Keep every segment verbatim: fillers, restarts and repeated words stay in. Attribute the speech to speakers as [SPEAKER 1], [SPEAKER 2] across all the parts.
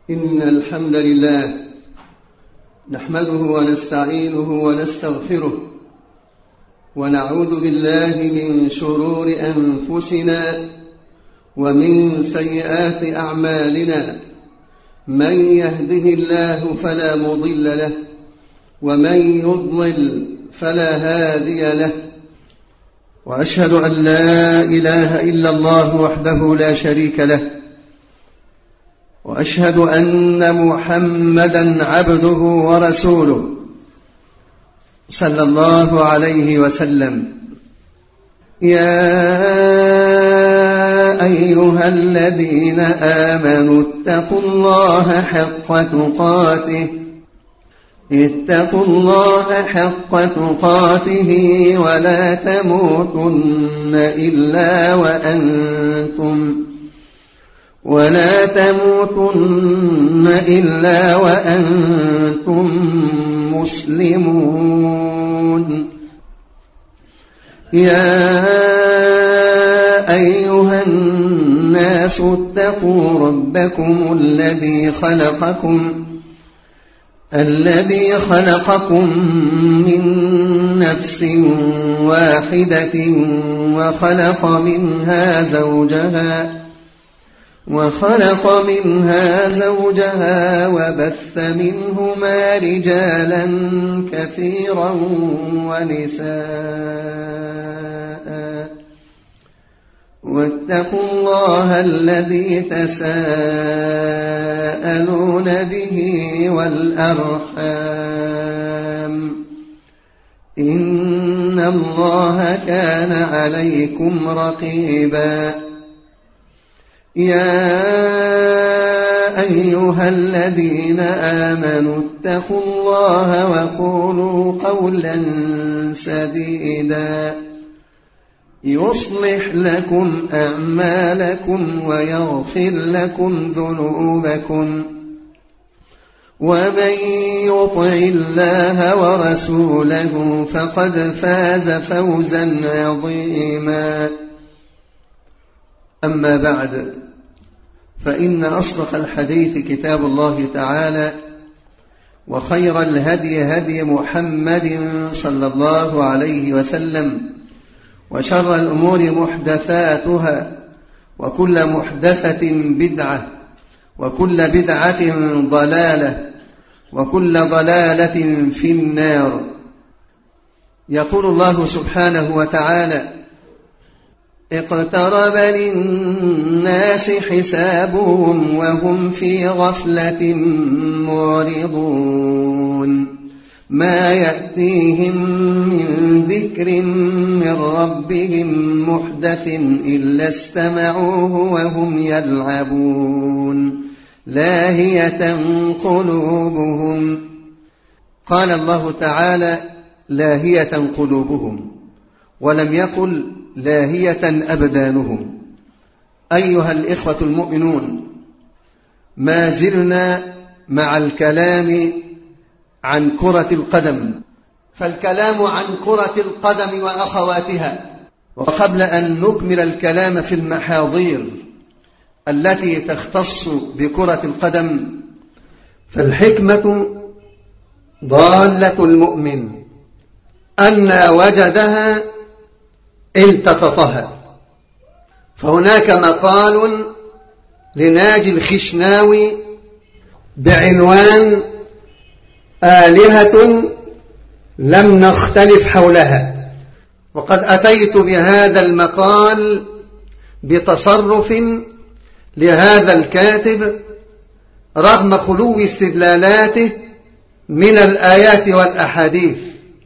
[SPEAKER 1] إن الحمد لله نحمده ونستعينه ونستغفره ونعوذ بالله من شرور أنفسنا ومن سيئات أعمالنا. من يهده الله فلا مضل له ومن يضلل فلا هادي له، وأشهد أن لا إله إلا الله وحده لا شريك له، وأشهد أن محمدًا عبده ورسوله صلى الله عليه وسلم. يا أيها الذين آمنوا اتقوا الله حق تقاته اتقوا الله حق تقاته ولا تموتن إلا وأنتم ولا تموتن إلا وأنتم مسلمون. يا أيها الناس اتقوا ربكم الذي خلقكم الذي خلقكم من نفس واحدة وخلق منها زوجها وخلق منها زوجها وبث منهما رجالا كثيرا ونساء، واتقوا الله الذي تساءلون به والأرحام إن الله كان عليكم رقيبا. يا أيها الذين آمنوا اتقوا الله وقولوا قولا سديدا يصلح لكم أعمالكم ويغفر لكم ذنوبكم، ومن يطع الله ورسوله فقد فاز فوزا عظيما. أما بعد، فإن أصدق الحديث كتاب الله تعالى، وخير الهدي هدي محمد صلى الله عليه وسلم، وشر الأمور محدثاتها، وكل محدثة بدعة، وكل بدعة ضلالة، وكل ضلالة في النار. يقول الله سبحانه وتعالى: اقترب للناس حسابهم وهم في غفلة معرضون، ما يأتيهم من ذكر من ربهم محدث إلا استمعوه وهم يلعبون لاهية قلوبهم. قال الله تعالى: لاهية قلوبهم، ولم يقل لاهية أبدانهم. أيها الإخوة المؤمنون، ما زلنا مع الكلام عن كرة القدم، فالكلام عن كرة القدم وأخواتها. وقبل أن نكمل الكلام في المحاضير التي تختص بكرة القدم، فالحكمة ضالة المؤمن، أن وجدها التقطها. فهناك مقال لناجي الخشناوي بعنوان: آلهة لم نختلف حولها. وقد أتيت بهذا المقال بتصرف لهذا الكاتب رغم خلو استدلالاته من الآيات والأحاديث،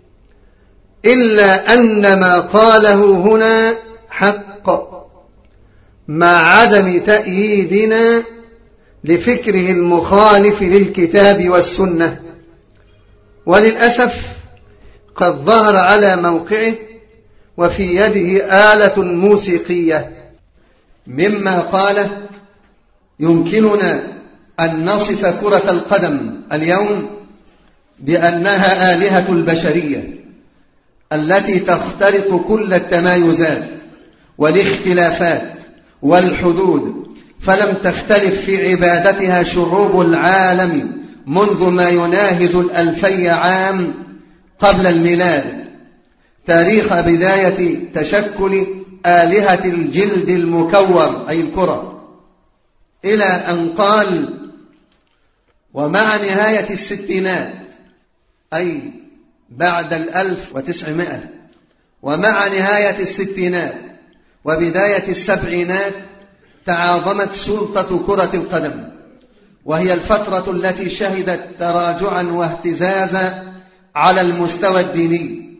[SPEAKER 1] إلا أن ما قاله هنا حق، مع عدم تأييدنا لفكره المخالف للكتاب والسنة. وللأسف قد ظهر على موقعه وفي يده آلة موسيقية. مما قاله يمكننا أن نصف كرة القدم اليوم بأنها آلهة البشرية التي تخترق كل التمايزات والاختلافات والحدود فلم تختلف في عبادتها شعوب العالم منذ ما يناهز الألفي عام قبل الميلاد، تاريخ بداية تشكل آلهة الجلد المكور أي الكرة، إلى أن قال: ومع نهاية الستينات أي بعد الألف وتسعمائة، ومع نهاية الستينات وبداية السبعينات تعاظمت سلطة كرة القدم، وهي الفترة التي شهدت تراجعا واهتزازا على المستوى الديني.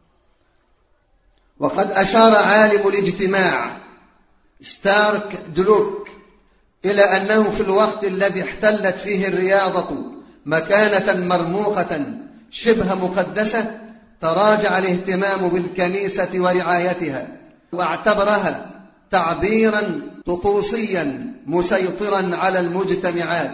[SPEAKER 1] وقد أشار عالم الاجتماع ستارك دلوك إلى أنه في الوقت الذي احتلت فيه الرياضة مكانة مرموقة شبه مقدسة تراجع الاهتمام بالكنيسة ورعايتها، واعتبرها تعبيرا طقوسيا مسيطرا على المجتمعات.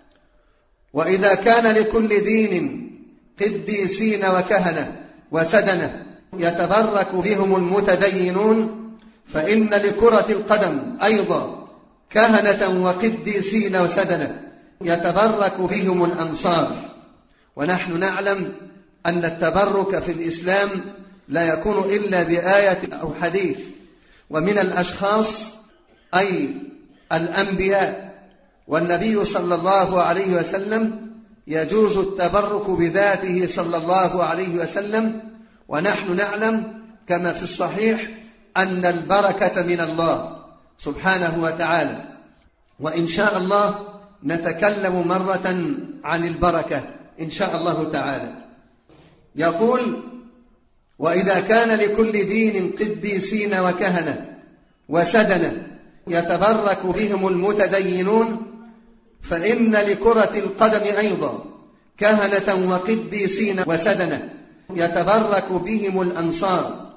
[SPEAKER 1] وإذا كان لكل دين قديسين وكهنة وسدنة يتبرك بهم المتدينون، فإن لكرة القدم أيضا كهنة وقديسين وسدنة يتبرك بهم الأنصار. ونحن نعلم أن التبرك في الإسلام لا يكون إلا بآية أو حديث، ومن الأشخاص أي الأنبياء، والنبي صلى الله عليه وسلم يجوز التبرك بذاته صلى الله عليه وسلم. ونحن نعلم كما في الصحيح أن البركة من الله سبحانه وتعالى، وإن شاء الله نتكلم مرة عن البركة إن شاء الله تعالى. يقول: وإذا كان لكل دين قديسين وكهنة وسدنة يتبرك بهم المتدينون، فإن لكرة القدم أيضا كهنة وقديسين وسدنة يتبرك بهم الأنصار،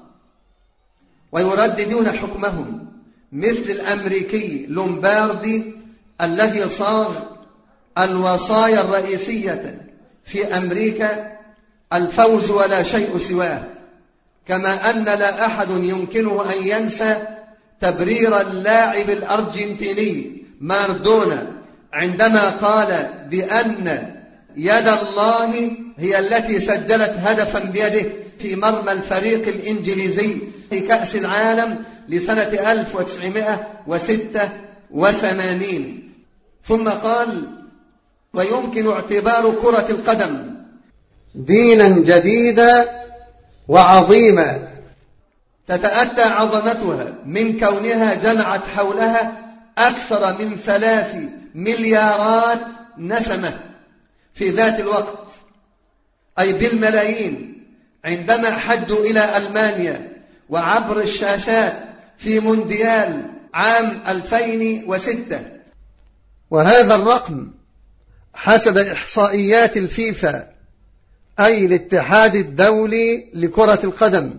[SPEAKER 1] ويرددون حكمهم، مثل الأمريكي لومباردي الذي صاغ الوصايا الرئيسية في أمريكا: الفوز ولا شيء سواه. كما أن لا أحد يمكنه أن ينسى تبرير اللاعب الأرجنتيني ماردونا عندما قال بأن يد الله هي التي سجلت هدفا بيده في مرمى الفريق الإنجليزي في كأس العالم لسنة ألف وتسعمائة وستة وثمانين. ثم قال: ويمكن اعتبار كرة القدم دينا جديدا وعظيما تتأتى عظمتها من كونها جمعت حولها أكثر من ثلاث مليارات نسمة في ذات الوقت، أي بالملايين، عندما حجوا إلى ألمانيا وعبر الشاشات في مونديال عام ألفين وستة. وهذا الرقم حسب إحصائيات الفيفا أي الاتحاد الدولي لكرة القدم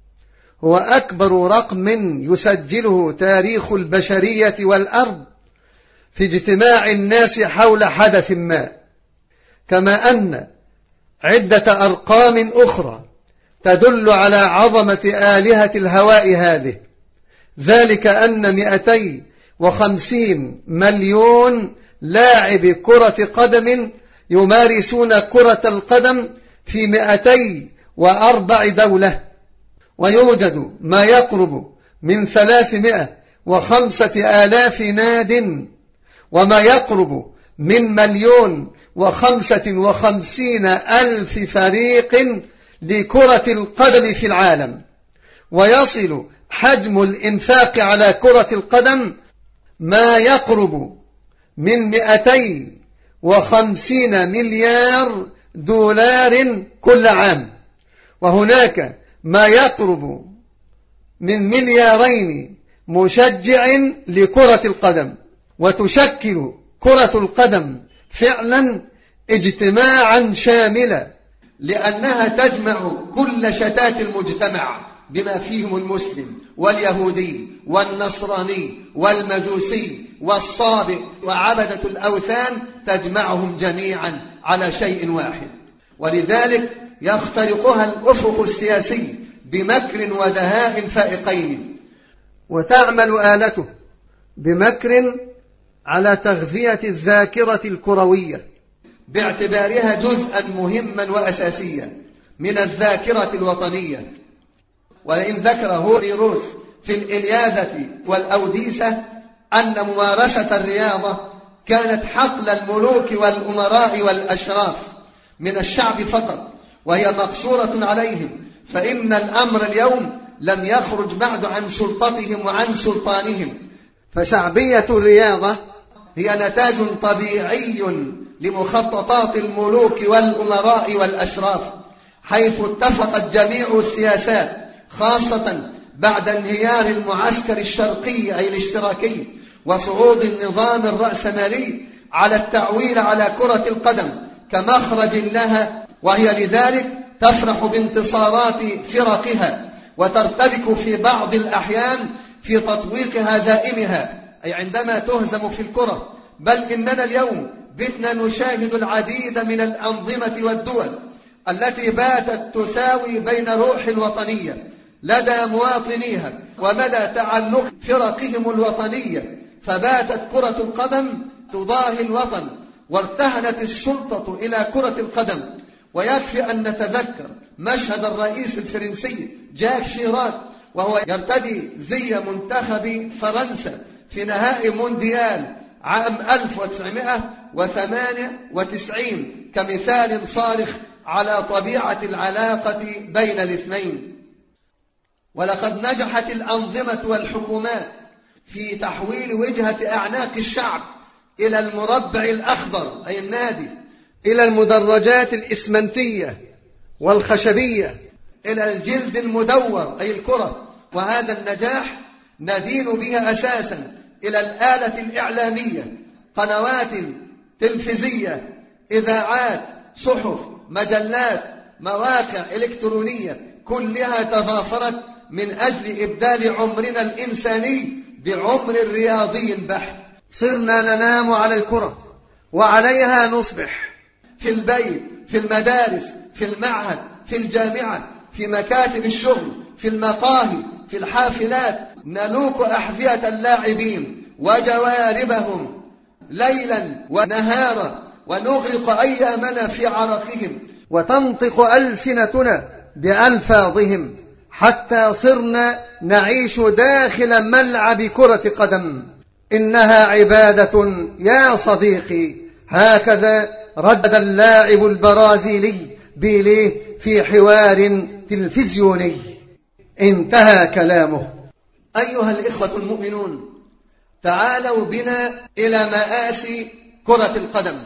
[SPEAKER 1] هو أكبر رقم يسجله تاريخ البشرية والأرض في اجتماع الناس حول حدث ما، كما أن عدة أرقام أخرى تدل على عظمة آلهة الهواء هذه، ذلك أن مئتي وخمسين مليون لاعب كرة قدم يمارسون كرة القدم في مئتي وأربع دولة، ويوجد ما يقرب من ثلاثمائة وخمسة آلاف ناد، وما يقرب من مليون وخمسة وخمسين ألف فريق لكرة القدم في العالم. ويصل حجم الإنفاق على كرة القدم ما يقرب من مئتي وخمسين مليار دولار كل عام، وهناك ما يقرب من مليارين مشجع لكرة القدم. وتشكل كرة القدم فعلا اجتماعا شاملا، لأنها تجمع كل شتات المجتمع بما فيهم المسلم واليهودي والنصراني والمجوسي والصابئ وعبدة الأوثان، تجمعهم جميعا على شيء واحد. ولذلك يخترقها الأفق السياسي بمكر ودهاء فائقين، وتعمل آلته بمكر على تغذية الذاكرة الكروية باعتبارها جزءا مهما وأساسيا من الذاكرة الوطنية. ولئن ذكر هوريروس في الإلياذة والأوديسة أن ممارسة الرياضة كانت حقل الملوك والأمراء والأشراف من الشعب فقط، وهي مقصورة عليهم، فإن الأمر اليوم لم يخرج بعد عن سلطتهم وعن سلطانهم. فشعبية الرياضة هي نتاج طبيعي لمخططات الملوك والأمراء والأشراف، حيث اتفقت جميع السياسات خاصة بعد انهيار المعسكر الشرقي أي الاشتراكي وصعود النظام الرأسمالي على التعويل على كرة القدم كمخرج لها، وهي لذلك تفرح بانتصارات فرقها وترتبك في بعض الأحيان في تطويق هزائمها، أي عندما تهزم في الكرة. بل إننا اليوم بتنا نشاهد العديد من الأنظمة والدول التي باتت تساوي بين روح الوطنية لدى مواطنيها ومدى تعلق فرقهم الوطنية، فباتت كرة القدم تضاهي الوطن وارتهنت السلطة إلى كرة القدم. ويكفي أن نتذكر مشهد الرئيس الفرنسي جاك شيراك وهو يرتدي زي منتخب فرنسا في نهائي مونديال عام ألف وتسعمائة وثمانية وتسعين كمثال صارخ على طبيعة العلاقة بين الاثنين. ولقد نجحت الأنظمة والحكومات في تحويل وجهة أعناق الشعب إلى المربع الأخضر أي النادي، إلى المدرجات الإسمنتية والخشبية، إلى الجلد المدور أي الكرة. وهذا النجاح ندين به أساسا إلى الآلة الإعلامية، قنوات تلفزية، إذاعات، صحف، مجلات، مواقع إلكترونية، كلها تضافرت من أجل إبدال عمرنا الإنساني بعمر رياضي بحت. صرنا ننام على الكرة وعليها نصبح، في البيت، في المدارس، في المعهد، في الجامعة، في مكاتب الشغل، في المقاهي، في الحافلات، نلوك أحذية اللاعبين وجواربهم ليلا ونهارا ونغرق أيامنا في عرقهم، وتنطق ألسنتنا بألفاظهم، حتى صرنا نعيش داخل ملعب كرة قدم. إنها عبادة يا صديقي، هكذا رد اللاعب البرازيلي بيليه في حوار تلفزيوني. انتهى كلامه. أيها الإخوة المؤمنون، تعالوا بنا إلى مآسي كرة القدم.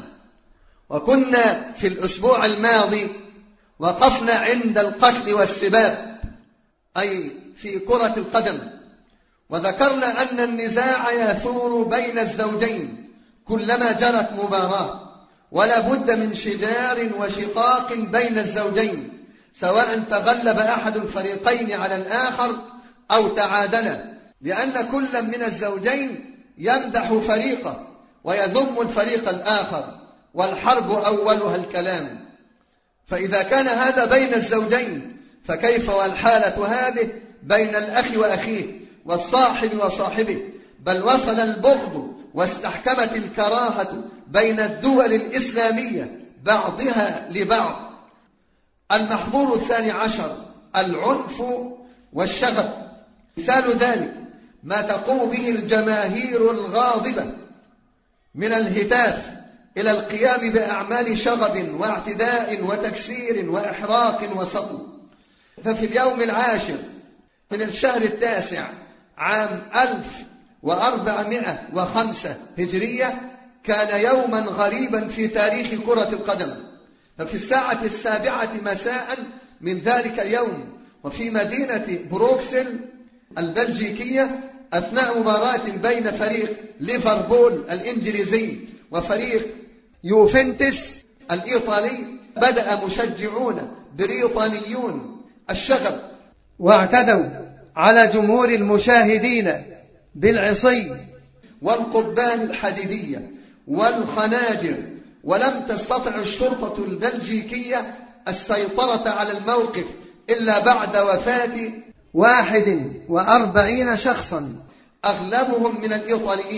[SPEAKER 1] وكنا في الأسبوع الماضي وقفنا عند القتل والسباب أي في كرة القدم، وذكرنا أن النزاع يثور بين الزوجين كلما جرت مباراة، ولا بد من شجار وشقاق بين الزوجين، سواء تغلب أحد الفريقين على الآخر أو تعادل، لأن كل من الزوجين يمدح فريقه ويذم الفريق الآخر، والحرب أولها الكلام. فإذا كان هذا بين الزوجين فكيف والحالة هذه بين الأخ وأخيه والصاحب وصاحبه؟ بل وصل البغض واستحكمت الكراهة بين الدول الإسلامية بعضها لبعض. المحظور الثاني عشر العنف والشغب. مثال ذلك ما تقوم به الجماهير الغاضبة من الهتاف إلى القيام بأعمال شغب واعتداء وتكسير وإحراق وسطو. ففي اليوم العاشر من الشهر التاسع عام ألف وأربعمائة وخمسة هجرية كان يوما غريبا في تاريخ كرة القدم. ففي الساعة السابعة مساء من ذلك اليوم وفي مدينة بروكسل البلجيكية أثناء مباراة بين فريق ليفربول الإنجليزي وفريق يوفنتوس الإيطالي، بدأ مشجعون بريطانيون الشغب واعتدوا على جمهور المشاهدين بالعصي والقضبان الحديدية والخناجر، ولم تستطع الشرطة البلجيكية السيطرة على الموقف إلا بعد وفاة واحد وأربعين شخصا أغلبهم من الإيطاليين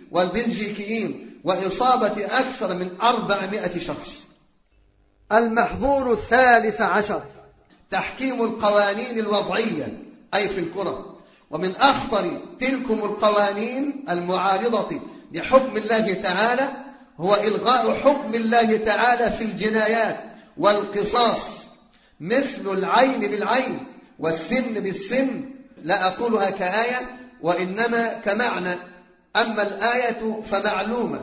[SPEAKER 1] والبلجيكيين وإصابة أكثر من أربعمائة شخص.
[SPEAKER 2] المحظور الثالث عشر
[SPEAKER 1] تحكيم القوانين الوضعية أي في الكرة. ومن أخطر تلكم القوانين المعارضة لحكم الله تعالى هو إلغاء حكم الله تعالى في الجنايات والقصاص، مثل العين بالعين والسن بالسن. لا أقولها كآية وإنما كمعنى، أما الآية فمعلومة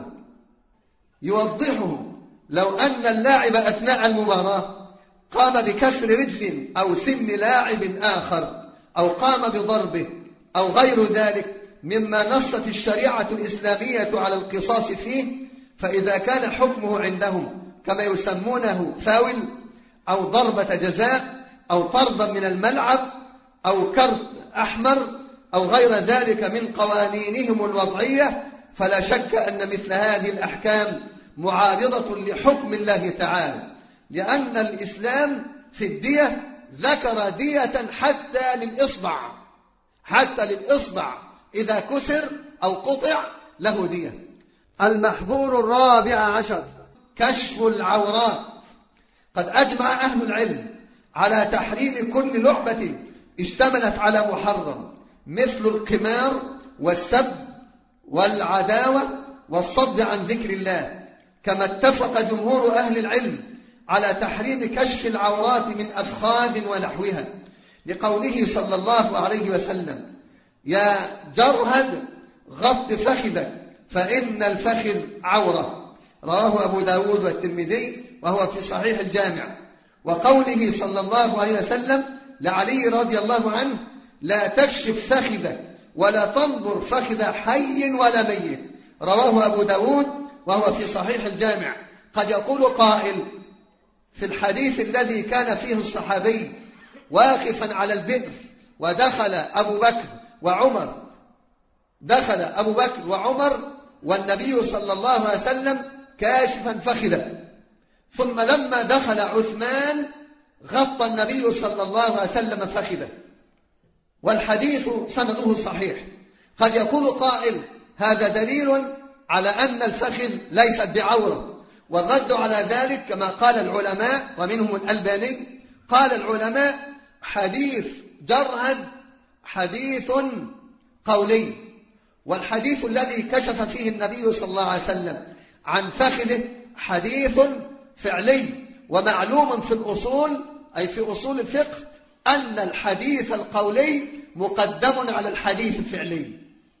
[SPEAKER 1] يوضحه. لو أن اللاعب أثناء المباراة قام بكسر رجل أو سن لاعب آخر أو قام بضربه أو غير ذلك مما نصت الشريعة الإسلامية على القصاص فيه، فإذا كان حكمه عندهم كما يسمونه فاول أو ضربة جزاء أو طردا من الملعب أو كرت أحمر أو غير ذلك من قوانينهم الوضعية، فلا شك أن مثل هذه الأحكام معارضة لحكم الله تعالى، لأن الإسلام في الدية ذكر دية حتى للإصبع، حتى للإصبع إذا كسر أو قطع له دية.
[SPEAKER 2] المحظور الرابع عشر
[SPEAKER 1] كشف العورات. قد أجمع أهل العلم على تحريم كل لعبة اشتملت على محرم، مثل القمار والسب والعداوة والصد عن ذكر الله، كما اتفق جمهور أهل العلم على تحريم كشف العورات من أفخاذ ونحوها، لقوله صلى الله عليه وسلم: يا جرهد غط فخذك فإن الفخذ عورة، رواه أبو داود والترمذي وهو في صحيح الجامع. وقوله صلى الله عليه وسلم لعلي رضي الله عنه: لا تكشف فخذك ولا تنظر فخذ حي ولا ميت، رواه أبو داود وهو في صحيح الجامع. قد يقول قائل في الحديث الذي كان فيه الصحابي واقفا على البئر ودخل أبو بكر وعمر دخل أبو بكر وعمر والنبي صلى الله عليه وسلم كاشفا فخذه، ثم لما دخل عثمان غطى النبي صلى الله عليه وسلم فخذه، والحديث سنده صحيح. قد يقول قائل هذا دليل على أن الفخذ ليست بعورة، والرد على ذلك كما قال العلماء ومنهم الألباني، قال العلماء: حديث جرهد حديث قولي، والحديث الذي كشف فيه النبي صلى الله عليه وسلم عن فخذه حديث فعلي. ومعلوم في الأصول أي في أصول الفقه أن الحديث القولي مقدم على الحديث الفعلي.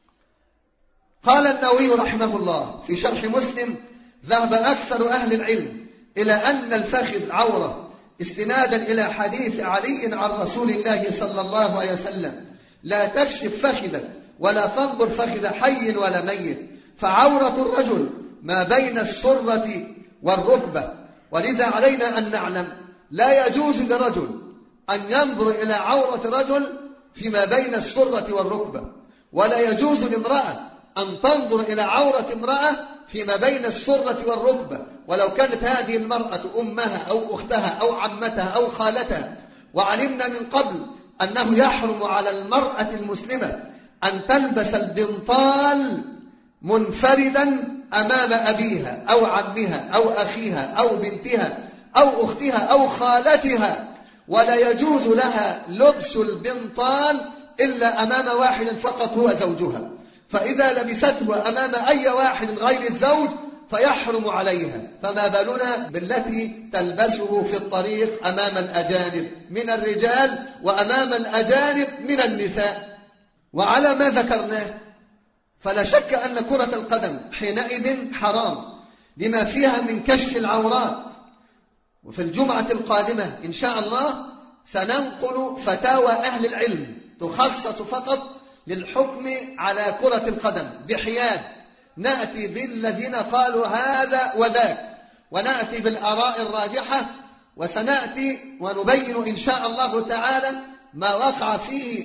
[SPEAKER 1] قال النووي رحمه الله في شرح مسلم: ذهب أكثر أهل العلم إلى أن الفخذ عورة، استنادا إلى حديث علي عن رسول الله صلى الله عليه وسلم: لا تكشف فخذك ولا تنظر فخذ حي ولا ميت، فعورة الرجل ما بين السرة والركبة. ولذا علينا أن نعلم لا يجوز لرجل أن ينظر إلى عورة رجل فيما بين السرة والركبة، ولا يجوز لامرأة أن تنظر إلى عورة امرأة فيما بين السرة والركبة، ولو كانت هذه المرأة أمها أو أختها أو عمتها أو خالتها. وعلمنا من قبل أنه يحرم على المرأة المسلمة أن تلبس البنطال منفردا أمام أبيها أو عمها أو أخيها أو بنتها أو أختها أو خالتها، ولا يجوز لها لبس البنطال إلا أمام واحد فقط هو زوجها، فإذا لبسته أمام أي واحد غير الزوج فيحرم عليها، فما بالنا بالتي تلبسه في الطريق أمام الأجانب من الرجال وأمام الأجانب من النساء. وعلى ما ذكرناه فلا شك أن كرة القدم حينئذ حرام لما فيها من كشف العورات. وفي الجمعة القادمة إن شاء الله سننقل فتاوى أهل العلم تخصص فقط للحكم على كرة القدم بحياد، نأتي بالذين قالوا هذا وذاك، ونأتي بالآراء الراجحة، وسنأتي ونبين إن شاء الله تعالى ما وقع فيه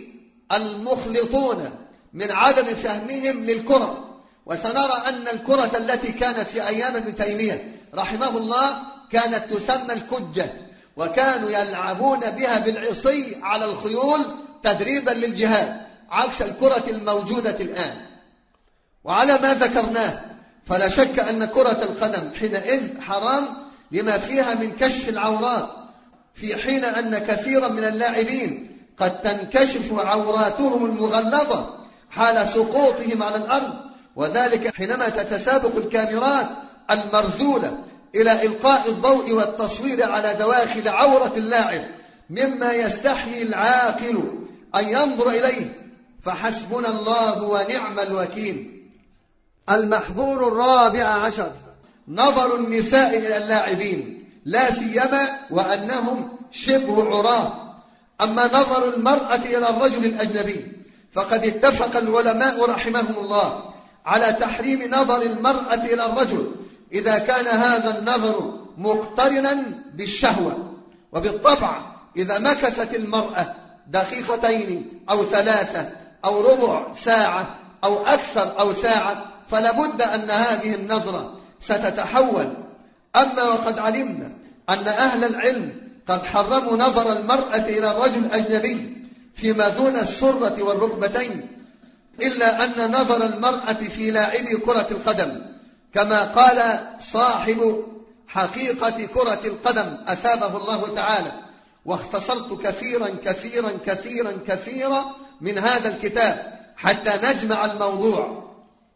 [SPEAKER 1] المخلطون من عدم فهمهم للكرة. وسنرى أن الكرة التي كانت في أيام ابن تيمية رحمه الله كانت تسمى الكجة، وكانوا يلعبون بها بالعصي على الخيول تدريبا للجهاد، عكس الكرة الموجودة الآن. وعلى ما ذكرناه فلا شك أن كرة القدم حينئذ حرام لما فيها من كشف العورات، في حين أن كثيرا من اللاعبين قد تنكشف عوراتهم المغلظة حال سقوطهم على الأرض، وذلك حينما تتسابق الكاميرات المرزولة إلى إلقاء الضوء والتصوير على دواخل عورة اللاعب، مما يستحيي العاقل أن ينظر إليه، فحسبنا الله ونعم الوكيل.
[SPEAKER 2] المحظور الرابع عشر
[SPEAKER 1] نظر النساء إلى اللاعبين، لا سيما وأنهم شبه عراة. أما نظر المرأة إلى الرجل الأجنبي فقد اتفق العلماء رحمهم الله على تحريم نظر المرأة إلى الرجل إذا كان هذا النظر مقترنا بالشهوة. وبالطبع إذا مكثت المرأة دقيقتين أو ثلاثة أو ربع ساعة أو أكثر أو ساعة فلا بد أن هذه النظرة ستتحول. أما وقد علمنا أن أهل العلم قد حرموا نظر المرأة إلى الرجل الأجنبي فيما دون السرة والركبتين، إلا أن نظر المرأة في لاعبي كرة القدم كما قال صاحب حقيقة كرة القدم أثابه الله تعالى، واختصرت كثيرا كثيرا كثيرا كثيرا من هذا الكتاب حتى نجمع الموضوع.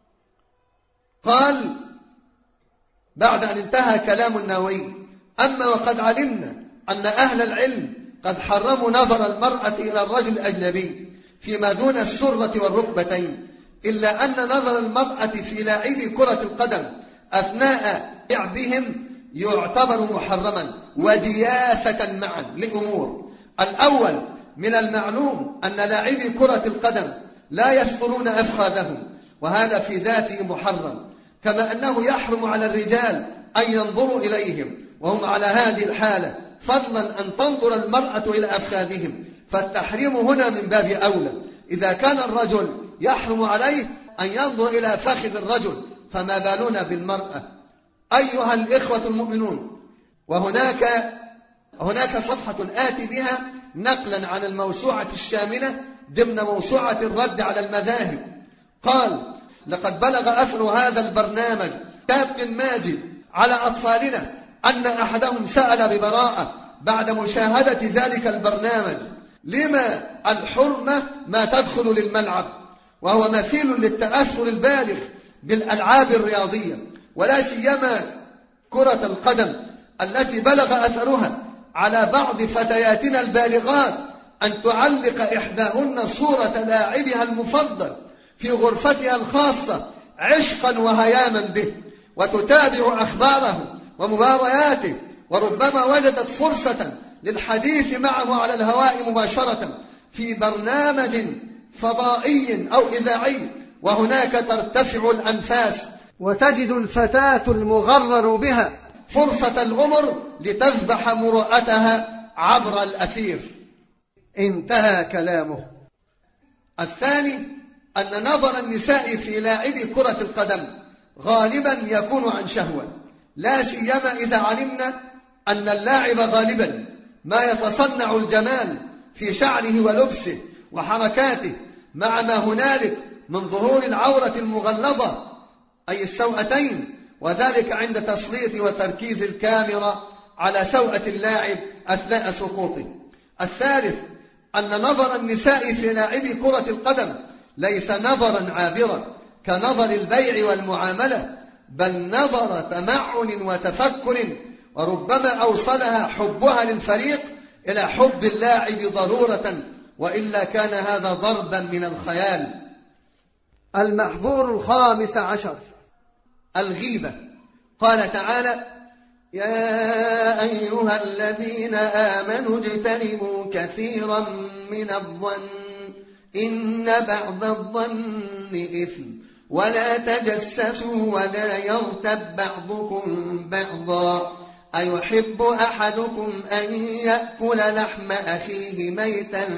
[SPEAKER 1] قال بعد أن انتهى كلام النووي: أما وقد علمنا أن أهل العلم قد حرموا نظر المرأة إلى الرجل الأجنبي فيما دون السرة والركبتين، إلا أن نظر المرأة في لاعبي كرة القدم أثناء لعبهم يعتبر محرما ودياثة معا لأمور. الأول: من المعلوم أن لاعبي كرة القدم لا يسترون أفخاذهم، وهذا في ذاته محرم، كما أنه يحرم على الرجال أن ينظروا إليهم وهم على هذه الحالة، فضلا أن تنظر المرأة إلى أفخاذهم، فالتحريم هنا من باب أولى. إذا كان الرجل يحرم عليه أن ينظر إلى فخذ الرجل فما بالنا بالمرأة. أيها الإخوة المؤمنون، وهناك هناك صفحة آتي بها نقلا عن الموسوعة الشاملة ضمن موسوعة الرد على المذاهب. قال: لقد بلغ أثر هذا البرنامج كابتن ماجد على أطفالنا أن أحدهم سأل ببراءة بعد مشاهدة ذلك البرنامج: لما الحرمة ما تدخل للملعب؟ وهو مثيل للتأثر البالغ بالألعاب الرياضية، ولا سيما كرة القدم التي بلغ أثرها على بعض فتياتنا البالغات أن تعلق إحداهن صورة لاعبها المفضل في غرفتها الخاصة عشقا وهياما به، وتتابع أخباره ومبارياته، وربما وجدت فرصة للحديث معه على الهواء مباشرة في برنامج فضائي أو إذاعي، وهناك ترتفع الأنفاس
[SPEAKER 2] وتجد الفتاة المغرر بها
[SPEAKER 1] فرصة العمر لتذبح مروءتها عبر الأثير.
[SPEAKER 2] انتهى كلامه.
[SPEAKER 1] الثاني: أن نظر النساء في لاعبي كرة القدم غالبا يكون عن شهوة، لا سيما إذا علمنا أن اللاعب غالبا ما يتصنع الجمال في شعره ولبسه وحركاته، مع ما هنالك من ظهور العورة المغلظة أي السوأتين، وذلك عند تسليط وتركيز الكاميرا على سوءة اللاعب أثناء سقوطه. الثالث: أن نظر النساء في لاعبي كرة القدم ليس نظرا عابرا كنظر البيع والمعاملة، بل نظر تمعن وتفكر، وربما أوصلها حبها للفريق إلى حب اللاعب ضرورة، وإلا كان هذا ضربا من الخيال.
[SPEAKER 2] المحظور الخامس عشر
[SPEAKER 1] الغيبة. قال تعالى: يا أيها الذين آمنوا اجتنبوا كثيرا من الظن إن بعض الظن إثم ولا تجسسوا ولا يغتب بعضكم بعضا أيحب أحدكم أن يأكل لحم أخيه ميتا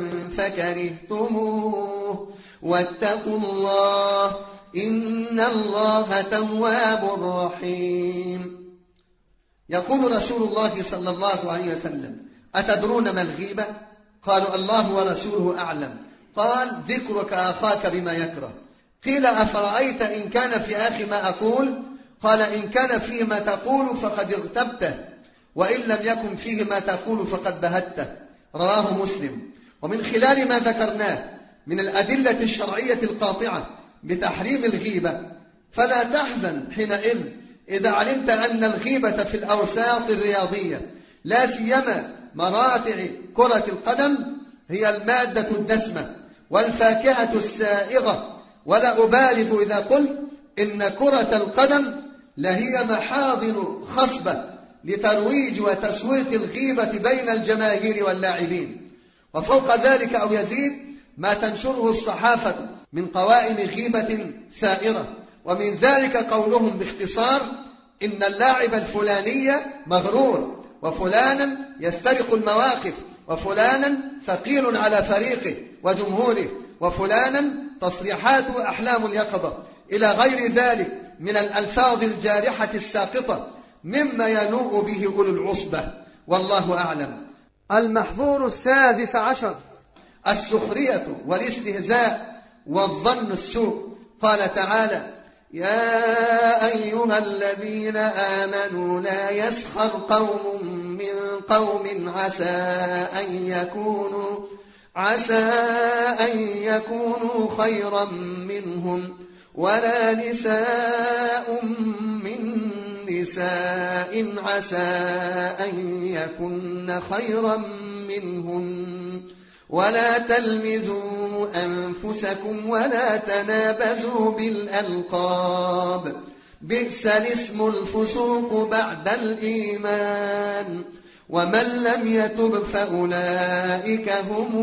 [SPEAKER 1] فكرهتموه واتقوا الله إن الله تواب رحيم. يقول رسول الله صلى الله عليه وسلم: أتدرون ما الغيبة؟ قالوا: الله ورسوله أعلم. قال: ذكرك أخاك بما يكره. قيل أفرأيت إن كان في آخر ما أقول؟ قال إن كان فيه ما تقول فقد اغتبته، وإن لم يكن فيه ما تقول فقد بهته. رواه مسلم. ومن خلال ما ذكرناه من الأدلة الشرعية القاطعة بتحريم الغيبة، فلا تحزن حينئذ إذا علمت أن الغيبة في الأوساط الرياضية لا سيما مراتع كرة القدم هي المادة الدسمة والفاكهة السائغة. ولا أبالغ إذا قلت إن كرة القدم لهي محاضن خصبة لترويج وتسويق الغيبة بين الجماهير واللاعبين. وفوق ذلك أو يزيد ما تنشره الصحافة من قوائم غيبة سائرة، ومن ذلك قولهم باختصار إن اللاعب الفلاني مغرور، وفلانا يسترق المواقف، وفلانا ثقيل على فريقه وجمهوره، وفلانا تصريحات أحلام اليقظة، إلى غير ذلك من الألفاظ الجارحة الساقطة مما ينوء به أولو العصبة، والله أعلم.
[SPEAKER 2] المحظور السادس عشر
[SPEAKER 1] السخرية والاستهزاء والظن السوء. قال تعالى: يا أيها الذين آمنوا لا يسخر قوم من قوم عسى أن يكونوا عسى أن يكونوا خيرا منهم ولا نساء من نساء عسى أن يكن خيرا منهن ولا تلمزوا أنفسكم ولا تنابزوا بالألقاب بئس الاسم الفسوق بعد الإيمان ومن لم يتب فأولئك هم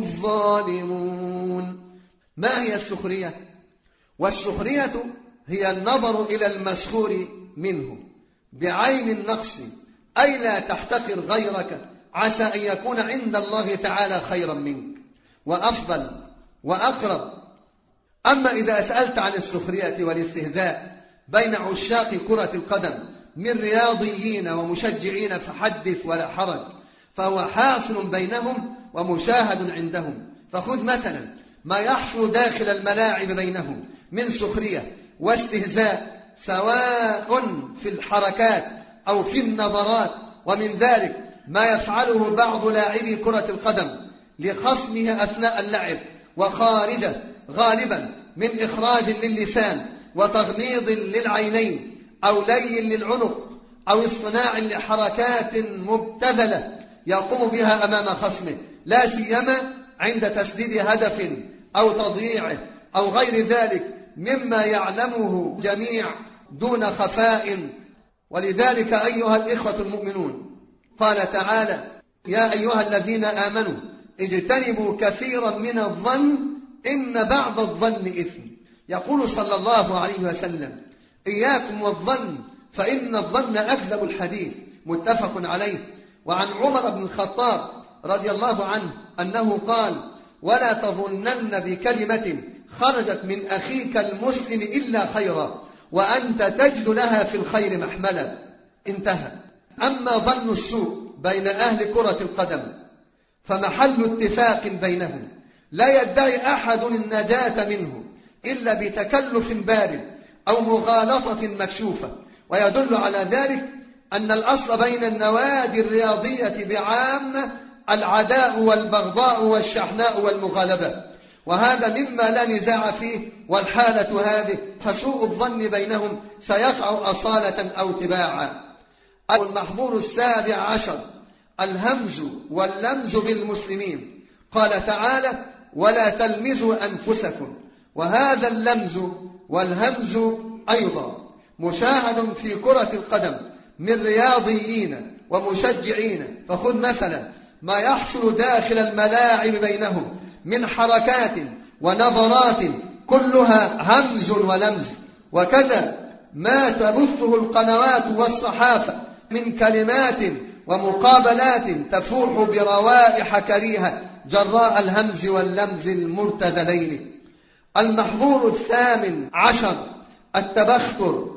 [SPEAKER 1] الظالمون. ما هي السخرية؟ والسخرية هي النظر إلى المسخور منه بعين النقص، أي لا تحتقر غيرك عسى أن يكون عند الله تعالى خيرا منك وأفضل وأقرب. أما إذا سألت عن السخرية والاستهزاء بين عشاق كرة القدم من رياضيين ومشجعين فحدث ولا حرج، فهو حاصل بينهم ومشاهد عندهم. فخذ مثلا ما يحصل داخل الملاعب بينهم من سخرية واستهزاء سواء في الحركات أو في النظرات، ومن ذلك ما يفعله بعض لاعبي كرة القدم لخصمه أثناء اللعب وخارجه، غالبا من إخراج للسان وتغميض للعينين أو لي للعنق أو اصطناع لحركات مبتذلة يقوم بها أمام خصمه، لا سيما عند تسديد هدف أو تضييعه أو غير ذلك مما يعلمه جميع دون خفاء. ولذلك أيها الإخوة المؤمنون قال تعالى: يا أيها الذين آمنوا اجتنبوا كثيرا من الظن إن بعض الظن إثم. يقول صلى الله عليه وسلم: إياكم والظن فإن الظن أكذب الحديث، متفق عليه. وعن عمر بن الخطاب رضي الله عنه أنه قال: ولا تظنن بكلمة خرجت من أخيك المسلم إلا خيرا وأنت تجد لها في الخير محملا. انتهى. أما ظن السوء بين أهل كرة القدم فمحل اتفاق بينهم، لا يدعي أحد النجاة منه إلا بتكلف بارد أو مغالطة مكشوفة. ويدل على ذلك أن الأصل بين النوادي الرياضية بعامة العداء والبغضاء والشحناء والمغالبة، وهذا مما لا نزاع فيه. والحالة هذه فسوء الظن بينهم سيقع أصالة أو تباعا. المحظور السابع عشر الهمز واللمز بالمسلمين. قال تعالى: ولا تلمزوا أنفسكم. وهذا اللمز والهمز أيضا مشاهد في كرة القدم من رياضيين ومشجعين. فخذ مثلا ما يحصل داخل الملاعب بينهم من حركات ونظرات كلها همز ولمز، وكذا ما تبثه القنوات والصحافة من كلمات ومقابلات تفوح بروائح كريهة جراء الهمز واللمز المرتذلين. المحظور الثامن عشر التبختر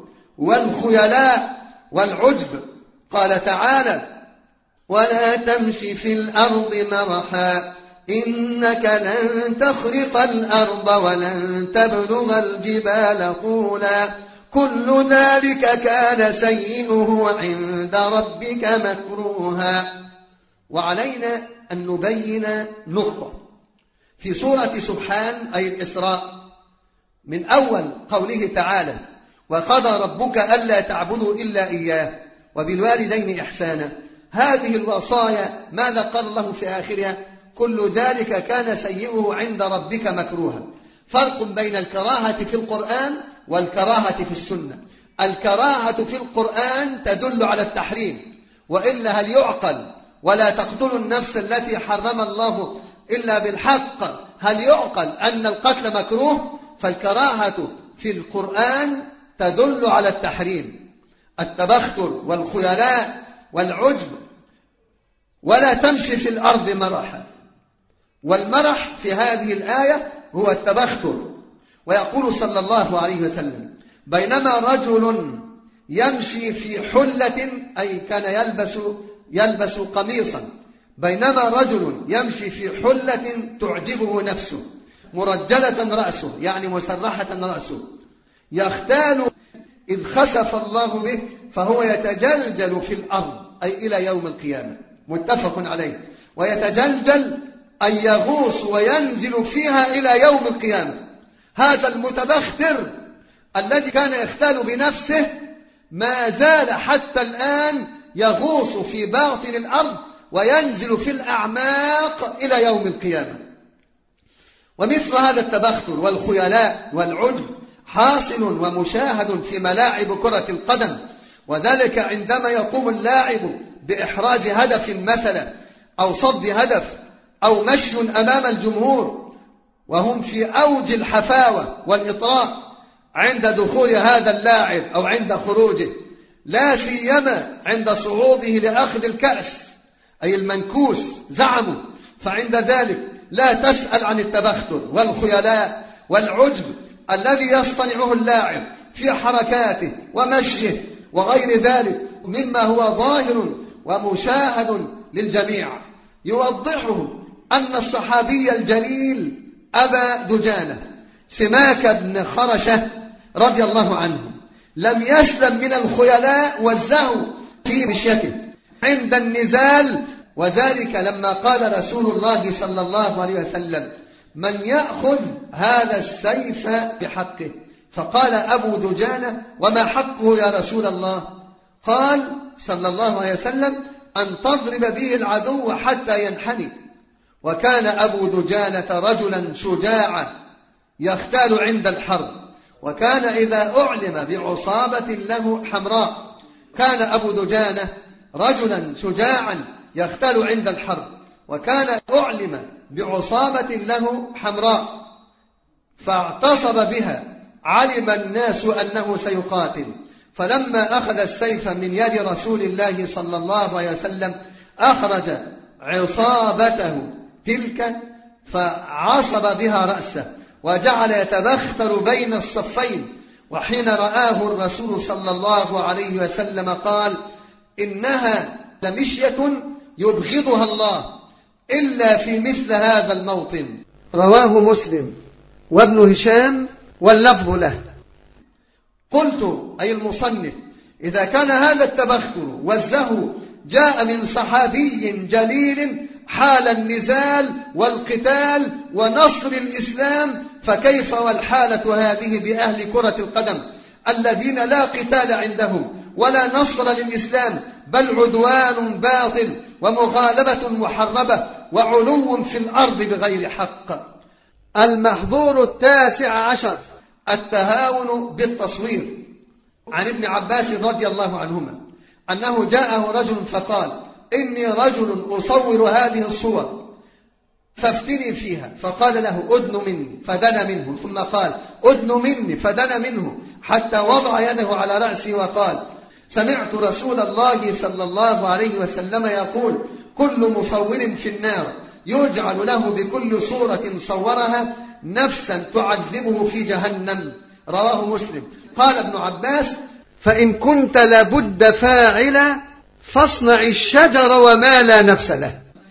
[SPEAKER 1] والخيلاء والعجب. قال تعالى: ولا تمش في الأرض مرحا إنك لن تخرق الأرض ولن تبلغ الجبال طولا كل ذلك كان سيئه عند ربك مكروها. وعلينا أن نبين نقطة في سورة سبحان أي الإسراء من أول قوله تعالى وقضى ربك ألا تعبدوا إلا إياه وبالوالدين إحسانا. هذه الوصايا ماذا قال الله في آخرها؟ كل ذلك كان سيئه عند ربك مكروها. فرق بين الكراهة في القرآن والكراهة في السنة. الكراهة في القرآن تدل على التحريم، وإلا هل يعقل ولا تقتلوا النفس التي حرم الله إلا بالحق؟ هل يعقل أن القتل مكروه؟ فالكراهة في القرآن تدل على التحريم. التبختر والخيلاء والعجب، ولا تمشي في الأرض مرحا. والمرح في هذه الآية هو التبختر. ويقول صلى الله عليه وسلم بينما رجل يمشي في حلة أي كان يلبس يلبس قميصا بينما رجل يمشي في حلة تعجبه نفسه مرجلة رأسه يعني مسرحة رأسه يختال إذ خسف الله به فهو يتجلجل في الأرض أي إلى يوم القيامة. متفق عليه. ويتجلجل أن يغوص وينزل فيها إلى يوم القيامة. هذا المتبختر الذي كان يختال بنفسه ما زال حتى الآن يغوص في باطن الأرض وينزل في الأعماق إلى يوم القيامة. ومثل هذا التبختر والخيلاء والعجب حاصل ومشاهد في ملاعب كرة القدم، وذلك عندما يقوم اللاعب بإحراز هدف مثلا أو صد هدف أو مشي أمام الجمهور وهم في أوج الحفاوة والإطراء عند دخول هذا اللاعب أو عند خروجه، لا سيما عند صعوده لأخذ الكأس أي المنكوس زعموا، فعند ذلك لا تسأل عن التبختر والخيلاء والعجب الذي يصطنعه اللاعب في حركاته ومشيه وغير ذلك مما هو ظاهر ومشاهد للجميع. يوضحه أن الصحابي الجليل أبا دجانة سماك بن خرشة رضي الله عنه لم يسلم من الخيلاء والزهو في مشيته عند النزال، وذلك لما قال رسول الله صلى الله عليه وسلم من يأخذ هذا السيف بحقه؟ فقال أبو دجانة وما حقه يا رسول الله؟ قال صلى الله عليه وسلم أن تضرب به العدو حتى ينحني. وكان أبو دجانة رجلا شجاعا يختال عند الحرب، وكان إذا أعلم بعصابة له حمراء كان أبو دجانة رجلا شجاعا يختال عند الحرب، وكان أعلم بعصابة له حمراء فاعتصب بها علم الناس أنه سيقاتل، فلما أخذ السيف من يد رسول الله صلى الله عليه وسلم أخرج عصابته تلك فعصب بها رأسه وجعل يتبختر بين الصفين. وحين رآه الرسول صلى الله عليه وسلم قال إنها لمشية يبغضها الله إلا في مثل هذا الموطن.
[SPEAKER 2] رواه مسلم وابن هشام واللفظ له.
[SPEAKER 1] قلت أي المصنف إذا كان هذا التبختر والزهو جاء من صحابي جليل حال النزال والقتال ونصر الإسلام، فكيف والحالة هذه بأهل كرة القدم الذين لا قتال عندهم ولا نصر للإسلام بل عدوان باطل ومغالبة محربة وعلو في الأرض بغير حق.
[SPEAKER 2] المحظور التاسع عشر
[SPEAKER 1] التهاون بالتصوير. عن ابن عباس رضي الله عنهما أنه جاءه رجل فقال إني رجل أصور هذه الصور فافتني فيها، فقال له أدن مني فدنا منه، ثم قال أدن مني فدنا منه حتى وضع يده على رأسي وقال سمعت رسول الله صلى الله عليه وسلم يقول كل مصور في النار يجعل له بكل صورة صورها نفسا تعذبه في جهنم. رواه مسلم. قال ابن عباس
[SPEAKER 2] فإن كنت لابد فاعلا فاصنع الشجر وما لا نفس له.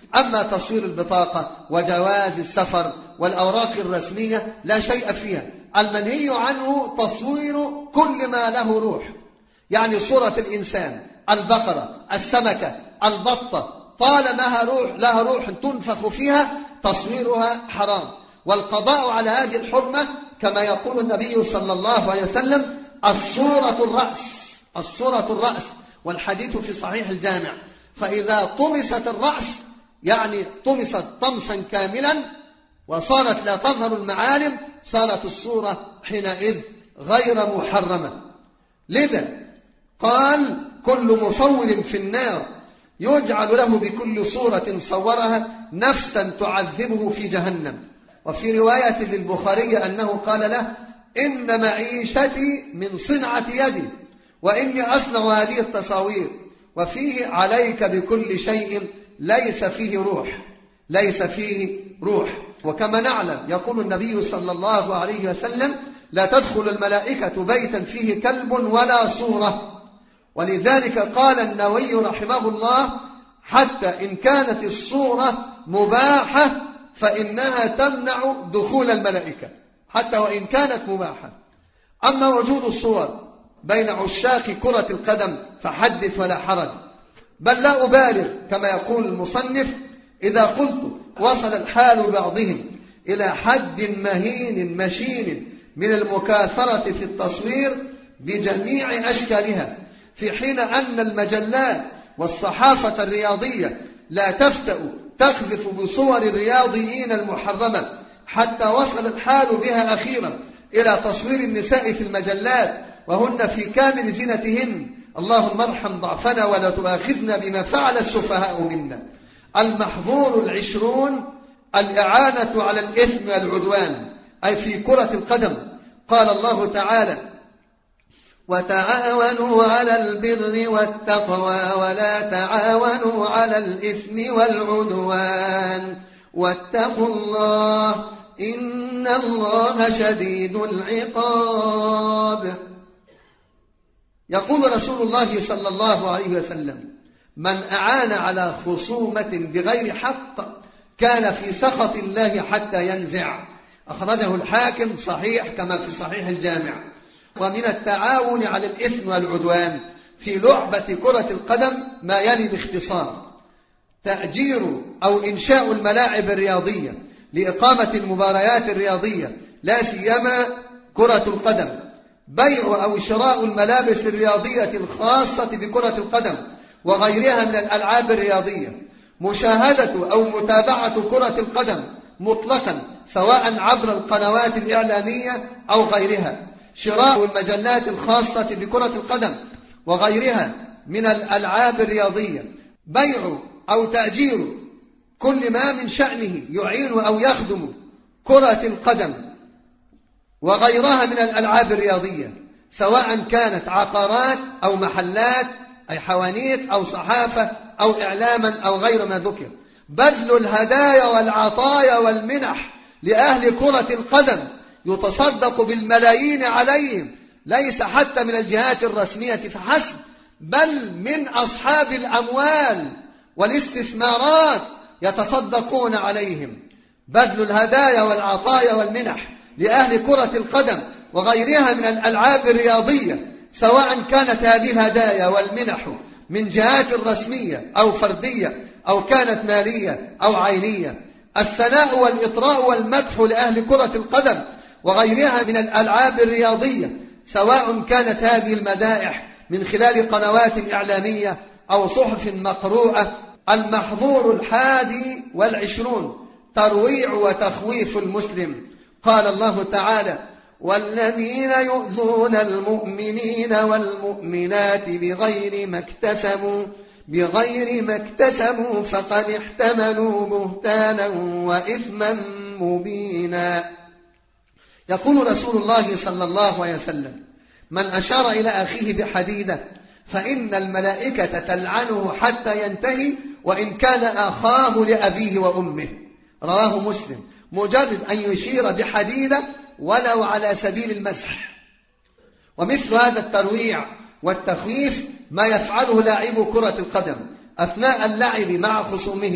[SPEAKER 1] أما تصوير البطاقة وجواز السفر والأوراق الرسمية لا شيء فيها. المنهي عنه تصوير كل ما له روح، يعني صورة الإنسان، البقرة، السمكة، البطة، طالما روح لها روح تنفخ فيها تصويرها حرام. والقضاء على هذه الحرمة كما يقول النبي صلى الله عليه وسلم: الصورة الرأس، الصورة الرأس. والحديث في صحيح الجامع: فإذا طمست الرأس، يعني طمست طمسا كاملا وصارت لا تظهر المعالم، صارت الصورة حينئذ غير محرمة. لذا قال: كل مصور في النار يجعل له بكل صورة صورها نفسا تعذبه في جهنم. وفي رواية للبخاري أنه قال له: إن معيشتي من صنعة يدي وإني أصنع هذه التصاوير. وفيه: عليك بكل شيء ليس فيه روح، ليس فيه روح. وكما نعلم يقول النبي صلى الله عليه وسلم: لا تدخل الملائكة بيتا فيه كلب ولا صورة. ولذلك قال النووي رحمه الله: حتى إن كانت الصورة مباحة فإنها تمنع دخول الملائكة، حتى وإن كانت مباحة. أما وجود الصور بين عشاق كرة القدم فحدث ولا حرج، بل لا أبالغ كما يقول المصنف إذا قلت: وصل الحال بعضهم إلى حد مهين مشين من المكاثرة في التصوير بجميع أشكالها، في حين أن المجلات والصحافة الرياضية لا تفتأ تقذف بصور الرياضيين المحرمة، حتى وصل الحال بها أخيرا إلى تصوير النساء في المجلات وهن في كامل زينتهن. اللهم ارحم ضعفنا ولا تؤاخذنا بما فعل السفهاء منا. المحظور العشرون: الإعانة على الإثم والعدوان، أي في كرة القدم. قال الله تعالى: وتعاونوا على البر والتقوى ولا تعاونوا على الإثم والعدوان واتقوا الله إن الله شديد العقاب. يقول رسول الله صلى الله عليه وسلم: من أعان على خصومة بغير حق كان في سخط الله حتى ينزع. أخرجه الحاكم صحيح كما في صحيح الجامع. ومن التعاون على الإثم والعدوان في لعبة كرة القدم ما يلي باختصار: تأجير أو إنشاء الملاعب الرياضية لإقامة المباريات الرياضية لا سيما كرة القدم، بيع أو شراء الملابس الرياضية الخاصة بكرة القدم وغيرها من الألعاب الرياضية، مشاهدة أو متابعة كرة القدم مطلقا سواء عبر القنوات الإعلامية أو غيرها، شراء المجلات الخاصة بكرة القدم وغيرها من الألعاب الرياضية، بيع أو تأجير كل ما من شأنه يعين أو يخدم كرة القدم وغيرها من الألعاب الرياضية، سواء كانت عقارات أو محلات أي حوانيت أو صحافة أو إعلاما أو غير ما ذكر. بذل الهدايا والعطايا والمنح لأهل كرة القدم يتصدق بالملايين عليهم، ليس حتى من الجهات الرسمية فحسب، بل من أصحاب الأموال والاستثمارات يتصدقون عليهم. بذل الهدايا والعطايا والمنح لأهل كرة القدم وغيرها من الألعاب الرياضية، سواء كانت هذه الهدايا والمنح من جهات رسمية أو فردية أو كانت مالية أو عينية. الثناء والإطراء والمدح لأهل كرة القدم وغيرها من الألعاب الرياضية، سواء كانت هذه المدائح من خلال قنوات إعلامية أو صحف مقروءة. المحظور الحادي والعشرون: ترويع وتخويف المسلم. قال الله تعالى: والذين يؤذون المؤمنين والمؤمنات بغير ما اكتسبوا بغير ما اكتسبوا فقد احتملوا بهتانا وإثما مبينا. يقول رسول الله صلى الله عليه وسلم: من أشار إلى أخيه بحديدة فإن الملائكة تلعنه حتى ينتهي وإن كان أخاه لأبيه وأمه. رواه مسلم. مجرد أن يشير بحديدة ولو على سبيل المسح. ومثل هذا الترويع والتخويف ما يفعله لاعبو كرة القدم أثناء اللعب مع خصومهم